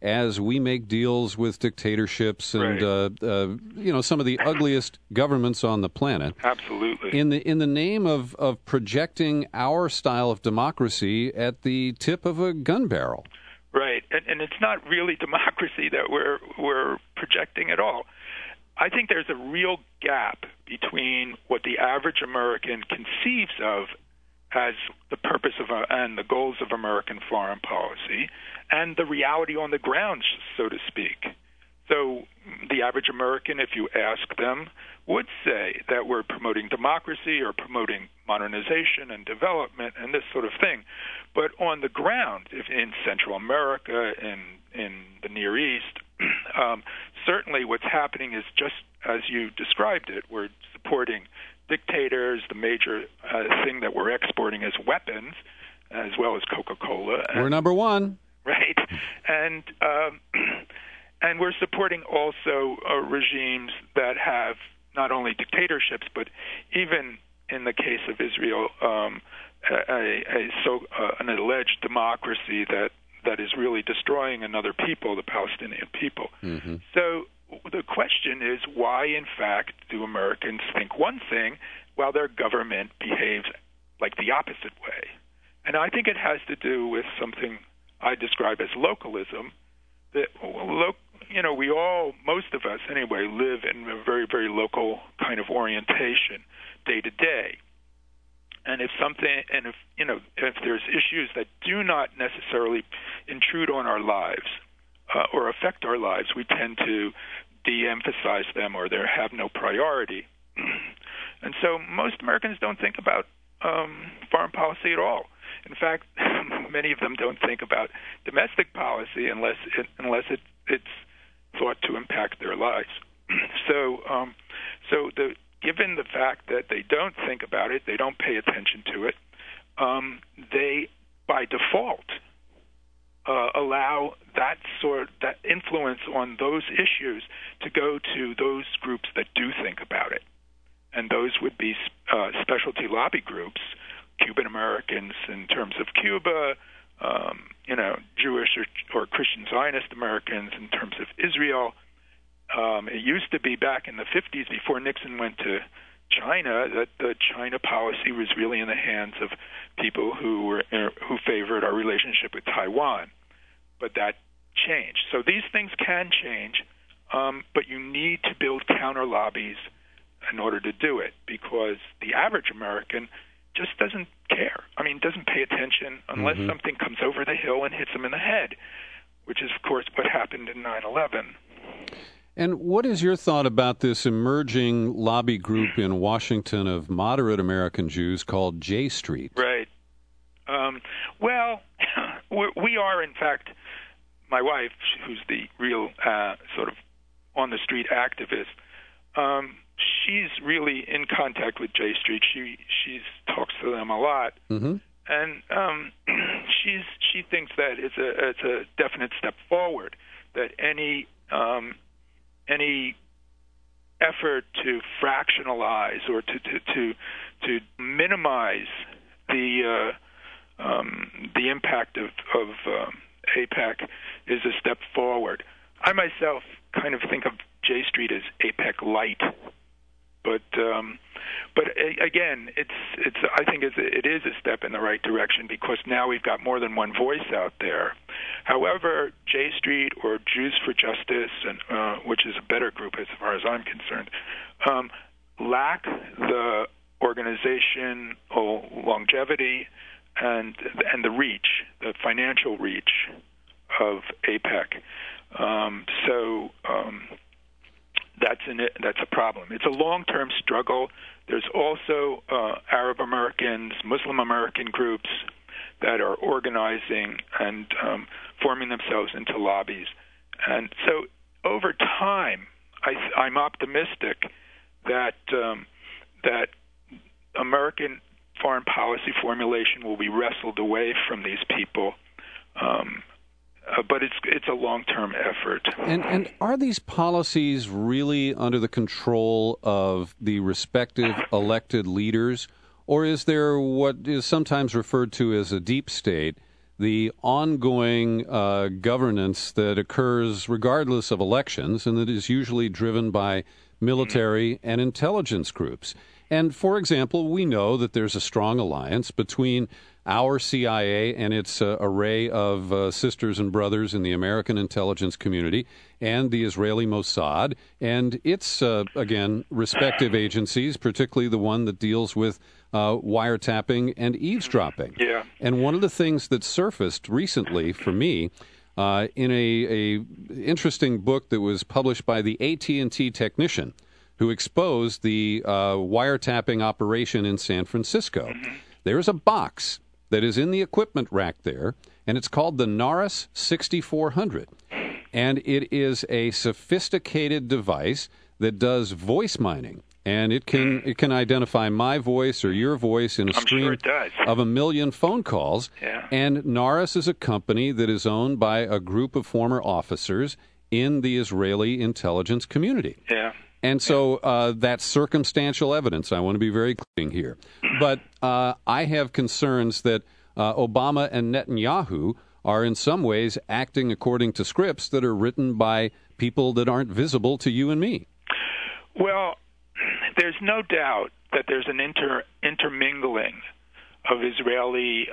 as we make deals with dictatorships and some of the ugliest governments on the planet. Absolutely. In the name of projecting our style of democracy at the tip of a gun barrel. Right, and it's not really democracy that we're projecting at all. I think there's a real gap between what the average American conceives of as the purpose of and the goals of American foreign policy and the reality on the ground, so to speak. So the average American, if you ask them, would say that we're promoting democracy or promoting modernization and development and this sort of thing. But on the ground, if in Central America, in the Near East, certainly what's happening is just as you described it. We're supporting dictators. The major thing that we're exporting is weapons, as well as Coca-Cola. We're number one. Right. And we're supporting also regimes that have not only dictatorships, but even in the case of Israel, an alleged democracy that is really destroying another people, the Palestinian people. Mm-hmm. So the question is, why, in fact, do Americans think one thing while their government behaves like the opposite way? And I think it has to do with something I describe as localism. That, we all, most of us anyway, live in a very, very local kind of orientation day to day. And if there's issues that do not necessarily intrude on our lives or affect our lives, we tend to de-emphasize them or they have no priority. And so most Americans don't think about foreign policy at all. In fact, many of them don't think about domestic policy unless it's thought to impact their lives. Given the fact that they don't think about it, they don't pay attention to it, they, by default, allow that influence on those issues to go to those groups that do think about it. And those would be specialty lobby groups, Cuban Americans in terms of Cuba, Jewish or Christian Zionist Americans in terms of Israel. It used to be back in the 50s, before Nixon went to China, that the China policy was really in the hands of people who favored our relationship with Taiwan. But that changed. So these things can change, but you need to build counter lobbies in order to do it, because the average American just doesn't care. I mean, doesn't pay attention unless something comes over the hill and hits them in the head, which is, of course, what happened in 9/11. And what is your thought about this emerging lobby group in Washington of moderate American Jews called J Street? Right. Well, we are, in fact, my wife, who's the real sort of on-the-street activist, she's really in contact with J Street. She talks to them a lot. Mm-hmm. And she thinks that it's a definite step forward, that any effort to fractionalize or to minimize the impact of AIPAC is a step forward. I myself kind of think of J Street as AIPAC light, but again, I think it is a step in the right direction, because now we've got more than one voice out there. However, J Street or Jews for Justice, and which is a better group as far as I'm concerned, lack the organizational longevity and the reach, the financial reach of AIPAC. That's a problem. It's a long-term struggle. There's also Arab Americans, Muslim American groups that are organizing and forming themselves into lobbies. And so over time, I'm optimistic that American foreign policy formulation will be wrestled away from these people. But it's a long-term effort. And are these policies really under the control of the respective elected leaders, or is there what is sometimes referred to as a deep state the ongoing governance that occurs regardless of elections and that is usually driven by military and intelligence groups. And, for example, we know that there's a strong alliance between our CIA and its array of sisters and brothers in the American intelligence community and the Israeli Mossad and its, again, respective agencies, particularly the one that deals with wiretapping and eavesdropping. Yeah. And one of the things that surfaced recently for me in a interesting book that was published by the AT&T technician who exposed the wiretapping operation in San Francisco. There's a box that is in the equipment rack there, and it's called the Narus 6400. And it is a sophisticated device that does voice mining. And it can identify my voice or your voice in a stream of 1 million phone calls. Yeah. And Narus is a company that is owned by a group of former officers in the Israeli intelligence community. Yeah. And so that's circumstantial evidence. I want to be very clear here. But I have concerns that Obama and Netanyahu are in some ways acting according to scripts that are written by people that aren't visible to you and me. Well, there's no doubt that there's an intermingling of Israeli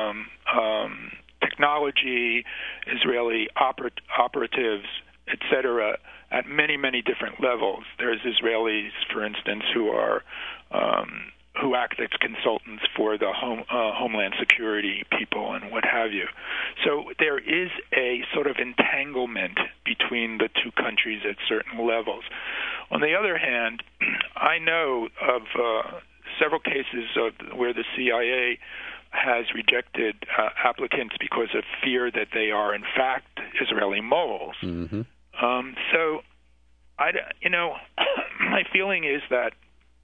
technology, Israeli operatives, etc., at many, many different levels. There's Israelis, for instance, who act as consultants for the Homeland Security people and what have you. So there is a sort of entanglement between the two countries at certain levels. On the other hand, I know of several cases where the CIA has rejected applicants because of fear that they are, in fact, Israeli moles. Mm-hmm. So, my feeling is that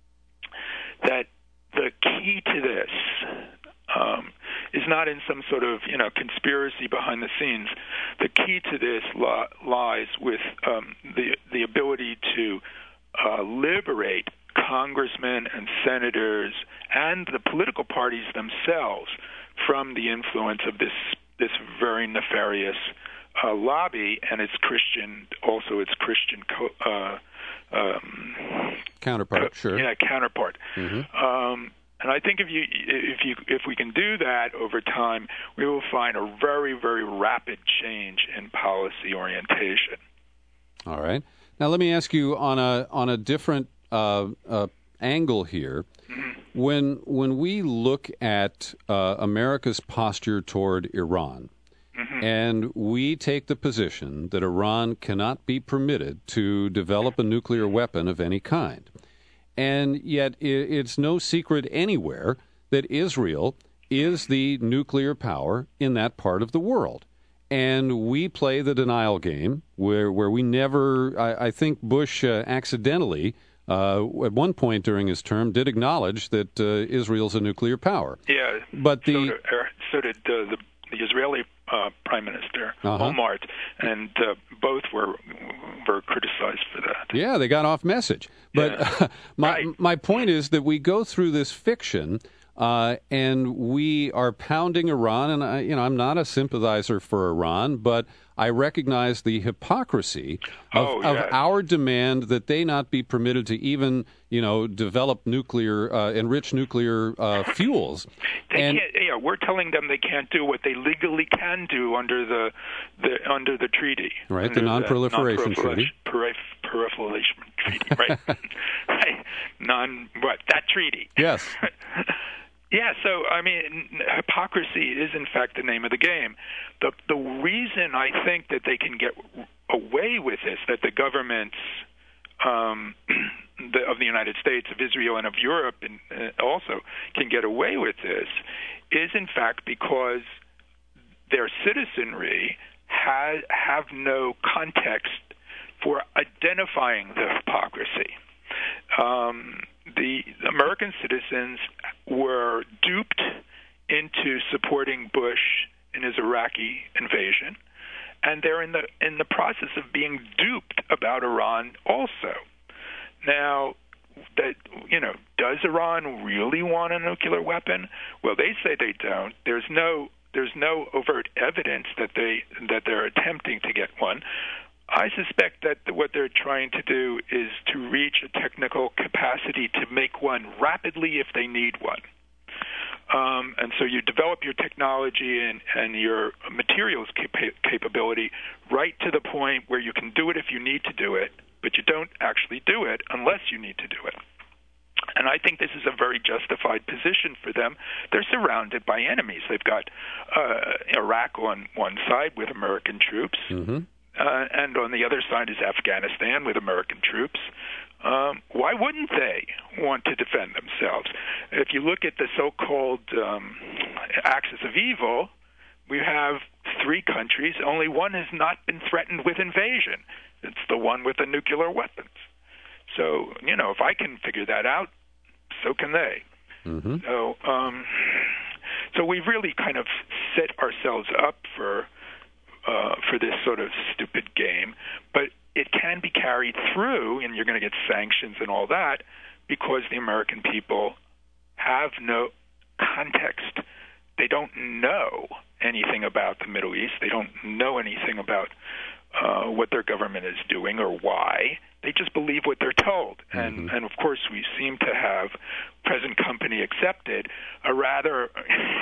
the key to this is not in some sort of conspiracy behind the scenes. The key to this lies with the ability to liberate congressmen and senators and the political parties themselves from the influence of this very nefarious lobby and its Christian counterpart. Sure. Yeah, counterpart. Mm-hmm. And I think if we can do that over time, we will find a very, very rapid change in policy orientation. All right. Now let me ask you on a different angle here. Mm-hmm. When we look at America's posture toward Iran, mm-hmm. and we take the position that Iran cannot be permitted to develop a nuclear weapon of any kind, and yet it's no secret anywhere that Israel is the nuclear power in that part of the world. And we play the denial game where we never, I think Bush accidentally, at one point during his term, did acknowledge that Israel's a nuclear power. Yeah, but so did the Israeli Prime Minister, Omar, and both were criticized for that. Yeah, they got off message. But my point is that we go through this fiction, and we are pounding Iran, and I'm not a sympathizer for Iran, but I recognize the hypocrisy of our demand that they not be permitted to even, develop enriched nuclear fuels. We're telling them they can't do what they legally can do under the treaty. Right, the non-proliferation treaty. Proliferation treaty, right? That treaty. Yes. Yeah, so, hypocrisy is, in fact, the name of the game. The reason I think that they can get away with this, that the governments of the United States, of Israel, and of Europe also can get away with this, is, in fact, because their citizenry have no context for identifying the hypocrisy. The American citizens were duped into supporting Bush in his Iraqi invasion, and they're in the process of being duped about Iran also. Now, does Iran really want a nuclear weapon? Well, they say they don't. There's no there's no overt evidence that they're attempting to get one. I suspect that what they're trying to do is to reach a technical capacity to make one rapidly if they need one. And so you develop your technology and your materials capability right to the point where you can do it if you need to do it, but you don't actually do it unless you need to do it. And I think this is a very justified position for them. They're surrounded by enemies. They've got Iraq on one side with American troops, and on the other side is Afghanistan with American troops. Why wouldn't they want to defend themselves? If you look at the so-called axis of evil, we have three countries. Only one has not been threatened with invasion. It's the one with the nuclear weapons. So, if I can figure that out, so can they. So we've really kind of set ourselves up for this sort of stupid game, but it can be carried through, and you're going to get sanctions and all that, because the American people have no context. They don't know anything about the Middle East. They don't know anything about what their government is doing or why. They just believe what they're told. And of course, we seem to have, present company accepted, a rather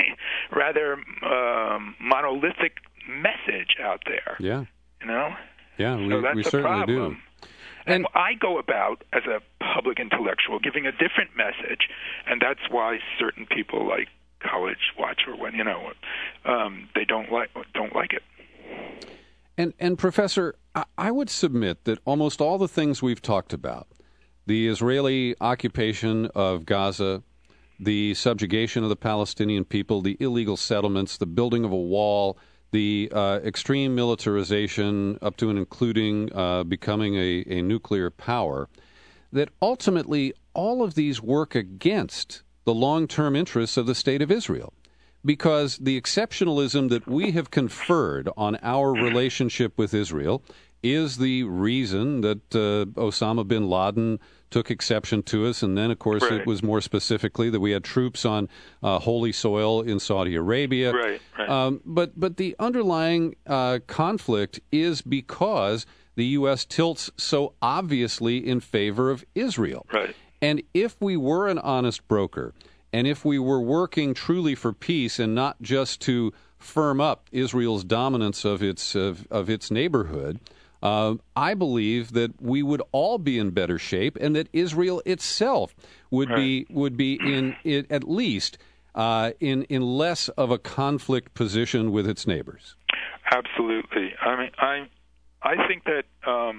monolithic message out there. Yeah. Yeah, so that's we the certainly problem. do. And I go about, as a public intellectual, giving a different message, and that's why certain people like College Watch or they don't like it. And Professor, I would submit that almost all the things we've talked about, the Israeli occupation of Gaza, the subjugation of the Palestinian people, the illegal settlements, the building of a wall, the extreme militarization up to and including becoming a nuclear power, that ultimately all of these work against the long-term interests of the State of Israel. Because the exceptionalism that we have conferred on our relationship with Israel is the reason that Osama bin Laden took exception to us. And then, of course, it was more specifically that we had troops on holy soil in Saudi Arabia. But the underlying conflict is because the U.S. tilts so obviously in favor of Israel. And if we were an honest broker, and if we were working truly for peace and not just to firm up Israel's dominance of its neighborhood, I believe that we would all be in better shape, and that Israel itself would be in at least in less of a conflict position with its neighbors. Absolutely. I mean, I think that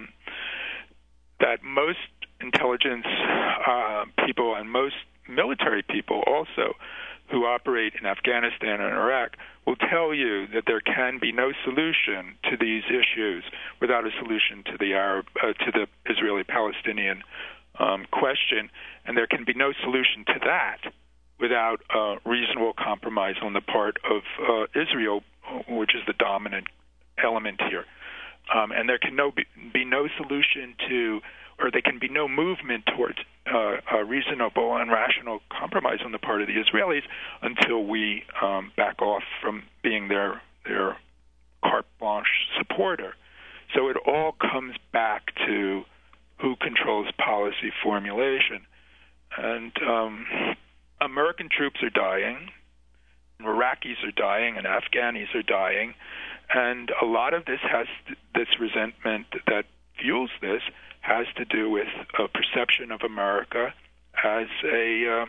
that most intelligence people and most military people also who operate in Afghanistan and Iraq will tell you that there can be no solution to these issues without a solution to the Israeli-Palestinian question, and there can be no solution to that without reasonable compromise on the part of Israel, which is the dominant element here. And there can be no solution to, or there can be no movement towards a reasonable and rational compromise on the part of the Israelis until we back off from being their carte blanche supporter. So it all comes back to who controls policy formulation. And American troops are dying, Iraqis are dying, and Afghanis are dying. And a lot of this this resentment that fuels this has to do with a perception of America as a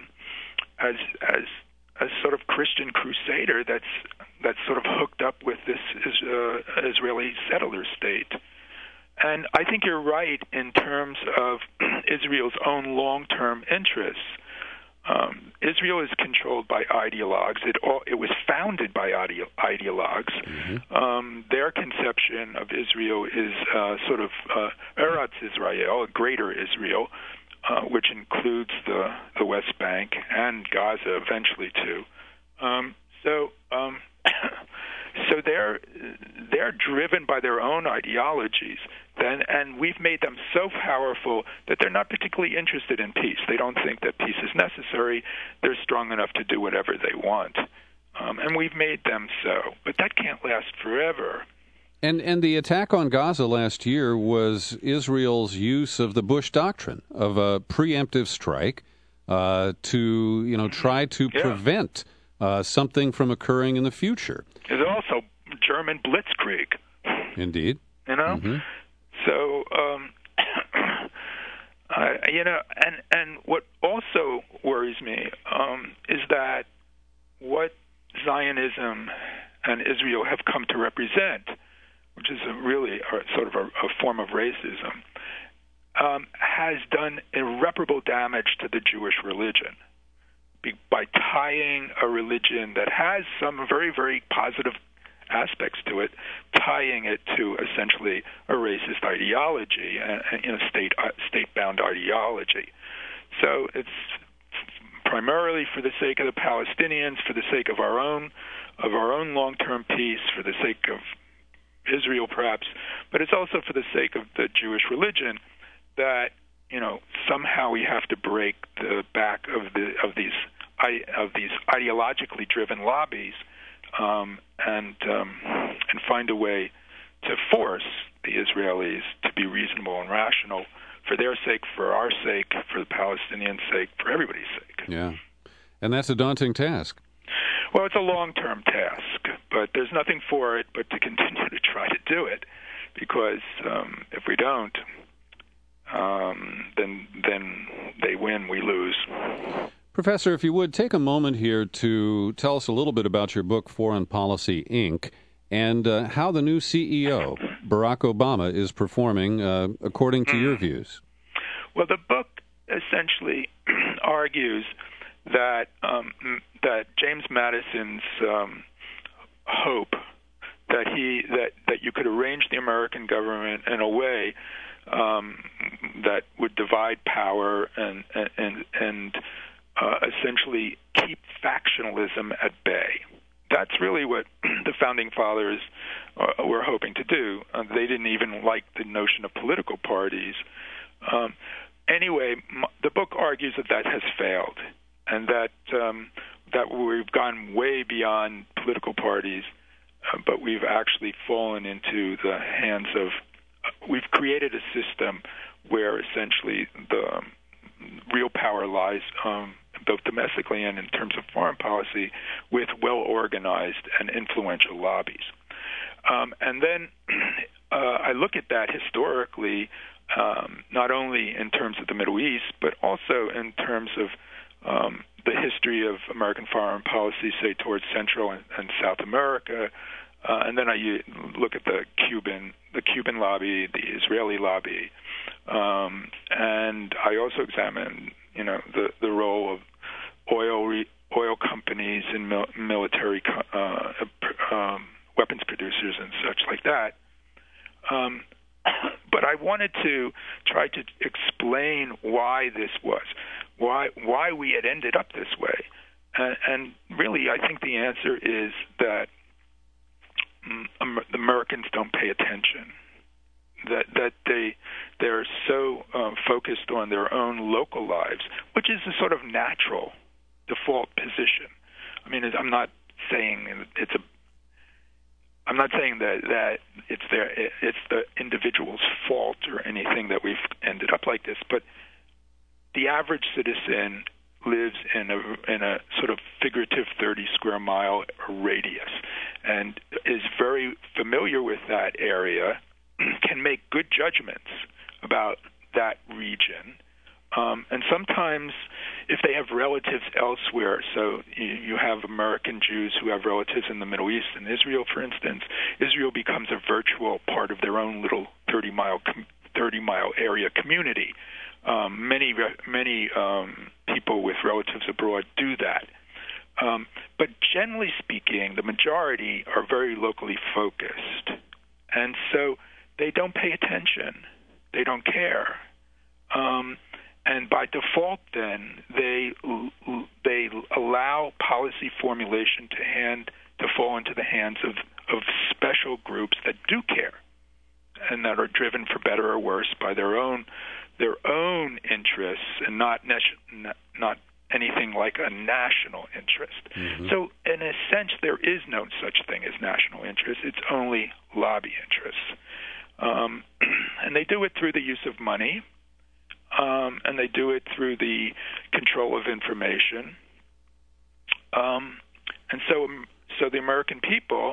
sort of Christian crusader that's sort of hooked up with this Israeli settler state. And I think you're right in terms of Israel's own long-term interests. Israel is controlled by ideologues. It was founded by ideologues. Their conception of Israel is sort of Eretz Israel, a greater Israel, which includes the West Bank and Gaza eventually too. So they're driven by their own ideologies, and we've made them so powerful that they're not particularly interested in peace. They don't think that peace is necessary. They're strong enough to do whatever they want. And we've made them so. But that can't last forever. And the attack on Gaza last year was Israel's use of the Bush doctrine of a preemptive strike to try to prevent something from occurring in the future. There's also German blitzkrieg. Indeed. So, and what also worries me is that what Zionism and Israel have come to represent, which is really sort of a form of racism, has done irreparable damage to the Jewish religion by tying a religion that has some very, very positive aspects to it, tying it to essentially a racist ideology and a state-bound ideology. So it's primarily for the sake of the Palestinians, for the sake of our own long-term peace, for the sake of Israel perhaps, but it's also for the sake of the Jewish religion that somehow we have to break the back of these ideologically driven lobbies and find a way to force the Israelis to be reasonable and rational for their sake, for our sake, for the Palestinians' sake, for everybody's sake. Yeah, and that's a daunting task. Well, it's a long-term task, but there's nothing for it but to continue to try to do it, because if we don't, then they win, we lose. Professor, if you would, take a moment here to tell us a little bit about your book, Foreign Policy, Inc., and how the new CEO, Barack Obama, is performing according to your views. Well, the book essentially argues that James Madison's hope that you could arrange the American government in a way that would divide power and essentially keep factionalism at bay. That's really what the Founding Fathers were hoping to do. They didn't even like the notion of political parties. Anyway, the book argues that has failed, and that we've gone way beyond political parties, but we've actually fallen into the hands of we've created a system where essentially the real power lies both domestically and in terms of foreign policy with well-organized and influential lobbies. And then I look at that historically, not only in terms of the Middle East, but also in terms of the history of American foreign policy, say, towards Central and South America. And then I look at the Cuban lobby, the Israeli lobby, and I also examine, the role of oil companies and military weapons producers and such like that. But I wanted to try to explain why this was, why we had ended up this way, and really, I think the answer is that the Americans don't pay attention. That they're so focused on their own local lives, which is a sort of natural default position. I mean, I'm not saying that it's the individual's fault or anything that we've ended up like this, but the average citizen lives in a sort of figurative 30 square mile radius and is very familiar with that area, can make good judgments about that region. And sometimes if they have relatives elsewhere, so you have American Jews who have relatives in the Middle East and Israel, for instance, Israel becomes a virtual part of their own little 30-mile area community. Many people with relatives abroad do that. But generally speaking, the majority are very locally focused. And so they don't pay attention. They don't care. And by default, then, they allow policy formulation to fall into the hands of special groups that do care and that are driven for better or worse by their own interests and not anything like a national interest. Mm-hmm. So, in a sense, there is no such thing as national interest. It's only lobby interests. And they do it through the use of money, and they do it through the control of information. And so the American people,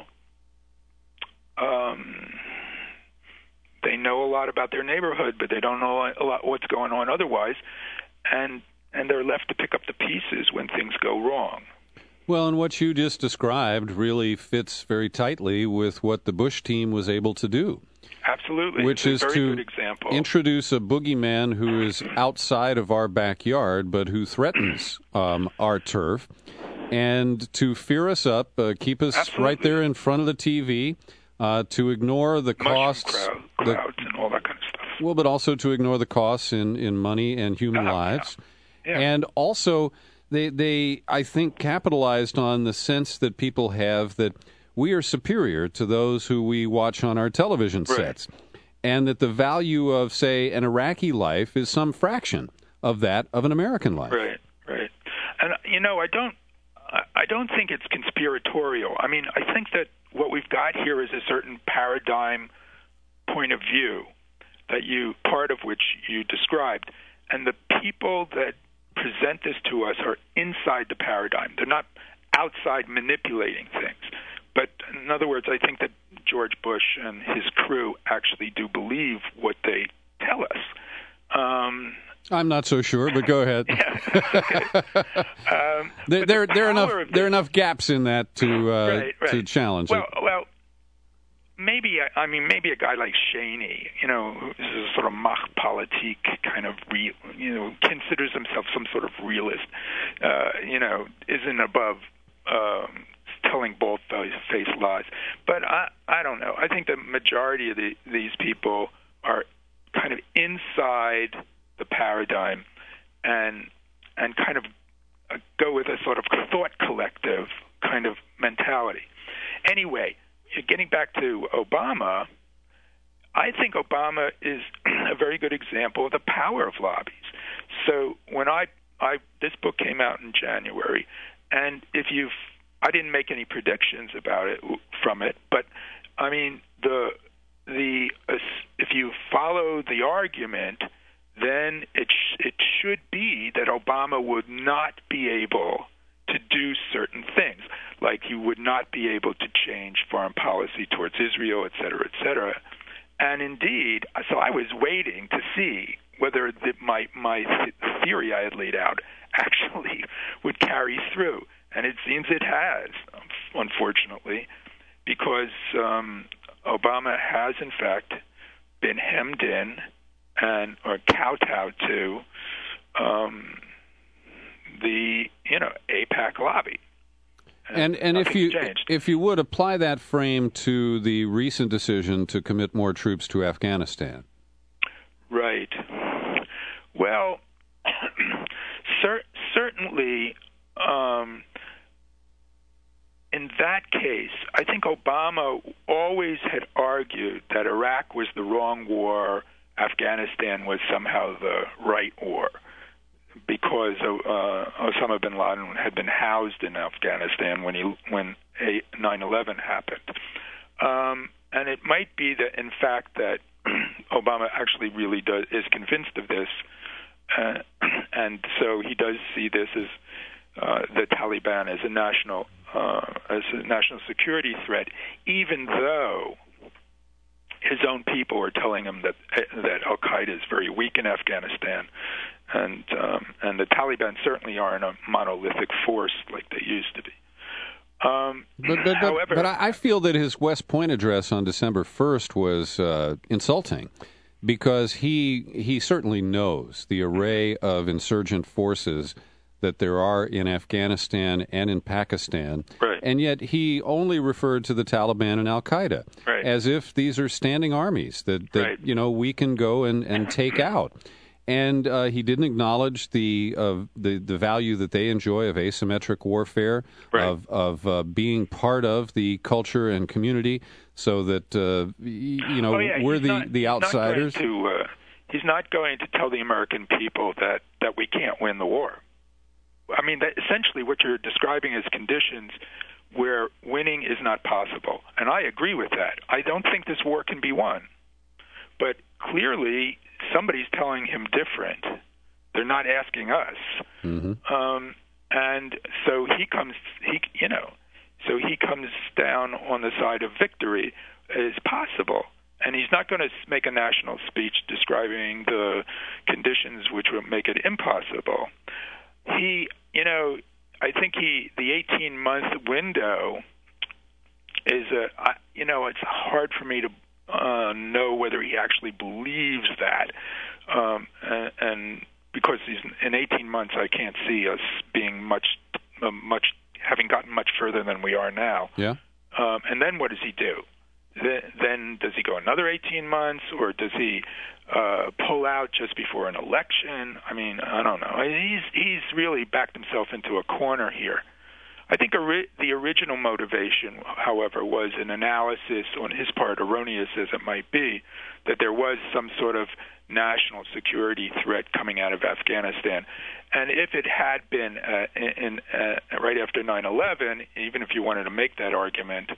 they know a lot about their neighborhood, but they don't know a lot what's going on otherwise, and they're left to pick up the pieces when things go wrong. Well, and what you just described really fits very tightly with what the Bush team was able to do. Absolutely. Which is very to good example. Introduce a boogeyman who is outside of our backyard, but who threatens our turf, and to fear us up, keep us Absolutely. right there in front of the TV, to ignore the costs. Crowds and all that kind of stuff. Well, but also to ignore the costs in money and human lives. Yeah. And also, they, I think, capitalized on the sense that people have that we are superior to those who we watch on our television sets, and that the value of, say, an Iraqi life is some fraction of that of an American life. Right. And, I don't think it's conspiratorial. I mean, I think that what we've got here is a certain paradigm point of view part of which you described. And the people that present this to us are inside the paradigm. They're not outside manipulating things. But in other words, I think that George Bush and his crew actually do believe what they tell us. I'm not so sure, but go ahead. There are enough gaps in that to challenge it. Well, maybe a guy like Cheney, who's a sort of mach politique kind of considers himself some sort of realist, isn't above telling bold-faced lies. But I don't know. I think the majority of these people are kind of inside the paradigm and kind of go with a sort of thought collective kind of mentality. Anyway, getting back to Obama, I think Obama is a very good example of the power of lobbies. So when this book came out in January, and I didn't make any predictions about it from it, but I mean if you follow the argument, then it should be that Obama would not be able to do certain things, like he would not be able to change foreign policy towards Israel, et cetera, et cetera. And indeed, so I was waiting to see whether my theory I had laid out actually would carry through. And it seems it has, unfortunately, because Obama has, in fact, been hemmed in or kowtowed to the AIPAC lobby. And if you would apply that frame to the recent decision to commit more troops to Afghanistan. Right. Well, certainly in that case, I think Obama always had argued that Iraq was the wrong war, Afghanistan was somehow the right war, because Osama bin Laden had been housed in Afghanistan when 9/11 happened. And it might be that, in fact, that Obama actually really is convinced of this, and so he does see this as the Taliban as a national security threat, even though his own people are telling him that Al Qaeda is very weak in Afghanistan, and the Taliban certainly aren't a monolithic force like they used to be. But I feel that his West Point address on December 1st was insulting, because he certainly knows the array of insurgent forces that there are in Afghanistan and in Pakistan, right. And yet he only referred to the Taliban and Al Qaeda, right. as if these are standing armies that right. We can go and take out. And he didn't acknowledge the value that they enjoy of asymmetric warfare, right. of being part of the culture and community, so that we're the outsiders. He's not going to tell the American people that we can't win the war. I mean, essentially what you're describing as conditions where winning is not possible. And I agree with that. I don't think this war can be won. But clearly, somebody's telling him different. They're not asking us. And so he comes down on the side of victory as possible. And he's not going to make a national speech describing the conditions which would make it impossible. I think the 18-month window is it's hard for me to know whether he actually believes that. And because in 18 months, I can't see us being having gotten much further than we are now. Yeah. And then what does he do? Then does he go another 18 months, or does he pull out just before an election? I mean, I don't know. He's really backed himself into a corner here. I think the original motivation, however, was an analysis on his part, erroneous as it might be, that there was some sort of national security threat coming out of Afghanistan. And if it had been right after 9/11, even if you wanted to make that argument,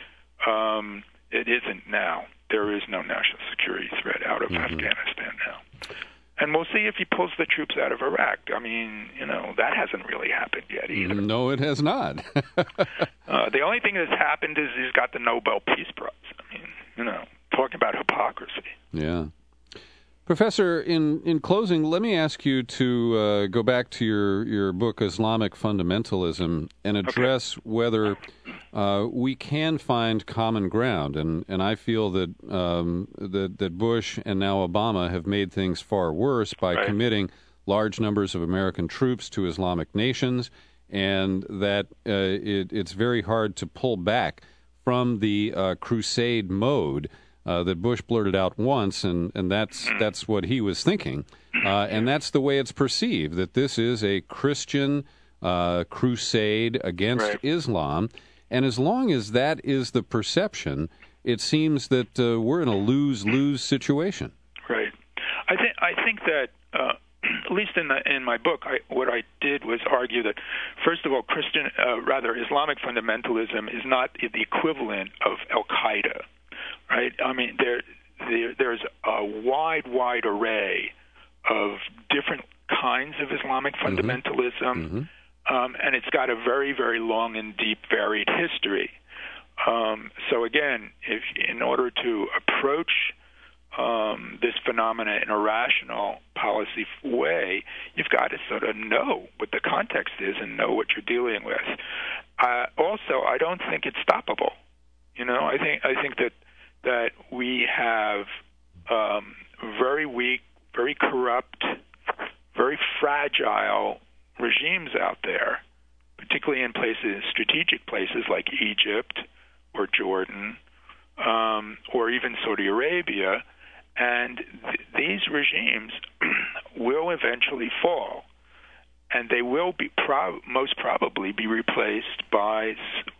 it isn't now. There is no national security threat out of Afghanistan now. And we'll see if he pulls the troops out of Iraq. I mean, that hasn't really happened yet either. No, it has not. The only thing that's happened is he's got the Nobel Peace Prize. I mean, talking about hypocrisy. Yeah. Professor, in closing, let me ask you to go back to your book, Islamic Fundamentalism, and address whether we can find common ground. And I feel that that Bush and now Obama have made things far worse by committing large numbers of American troops to Islamic nations, and that it's very hard to pull back from the crusade mode that Bush blurted out once, and that's what he was thinking. And that's the way it's perceived, that this is a Christian crusade against Islam. And as long as that is the perception, it seems that we're in a lose-lose situation. Right. I think that, at least in my book, what I did was argue that, first of all, Islamic fundamentalism is not the equivalent of Al-Qaeda. Right. I mean, there's a wide array of different kinds of Islamic fundamentalism, and it's got a very, very long and deep, varied history. So again, in order to approach this phenomena in a rational policy way, you've got to sort of know what the context is and know what you're dealing with. Also, I don't think it's stoppable. I think that we have very weak, very corrupt, very fragile regimes out there, particularly in strategic places like Egypt or Jordan, or even Saudi Arabia, and these regimes will eventually fall, and they will be most probably be replaced by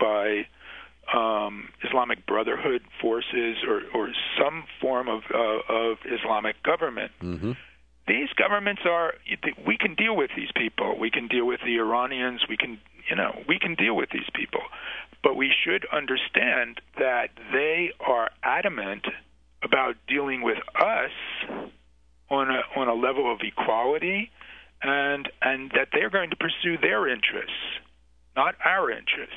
Islamic Brotherhood forces or some form of Islamic government. These governments we can deal with these people. We can deal with the Iranians. We can deal with these people. But we should understand that they are adamant about dealing with us on a level of equality, and that they're going to pursue their interests, not our interests.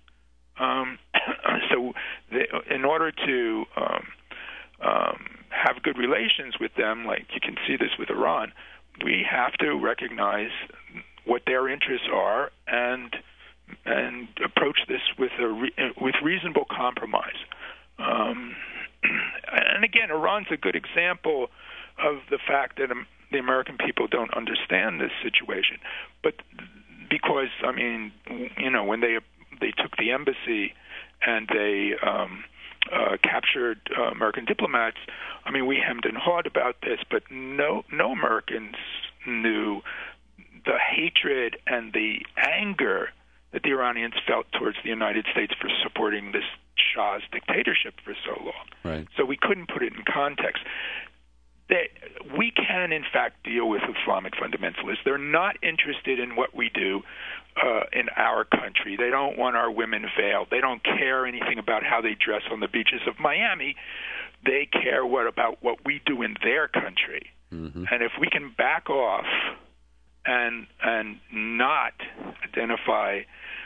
So in order to have good relations with them, like you can see this with Iran, we have to recognize what their interests are and approach this with reasonable compromise. And again, Iran's a good example of the fact that the American people don't understand this situation. But because, I mean, when they took the embassy and they captured American diplomats, I mean, we hemmed and hawed about this, but no Americans knew the hatred and the anger that the Iranians felt towards the United States for supporting this Shah's dictatorship for so long. Right. So we couldn't put it in context. we can, in fact, deal with Islamic fundamentalists. They're not interested in what we do in our country. They don't want our women veiled. They don't care anything about how they dress on the beaches of Miami. They care about what we do in their country. Mm-hmm. And if we can back off and not identify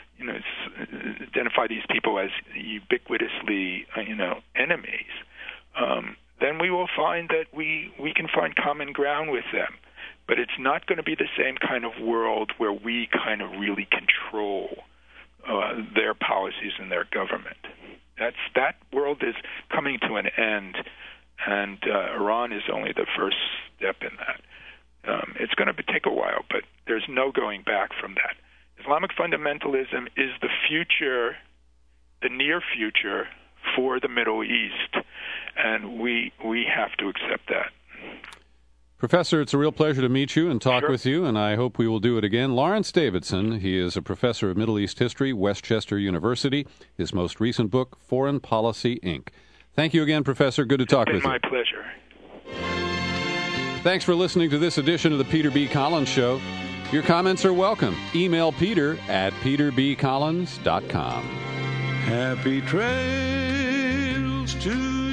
these people as ubiquitously, enemies, then we will find that we can find common ground with them. But it's not going to be the same kind of world where we kind of really control their policies and their government. That world is coming to an end, and Iran is only the first step in that. It's going to take a while, but there's no going back from that. Islamic fundamentalism is the future, the near future for the Middle East, and we have to accept that. Professor, it's a real pleasure to meet you and talk with you, and I hope we will do it again. Lawrence Davidson, he is a professor of Middle East history, Westchester University. His most recent book, Foreign Policy, Inc. Thank you again, Professor. Good to talk with you. It's been my pleasure. Thanks for listening to this edition of the Peter B. Collins Show. Your comments are welcome. Email Peter at peterбcollins.com. Happy trails to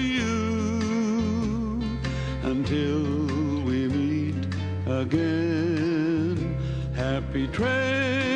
you until we meet again. Happy trails.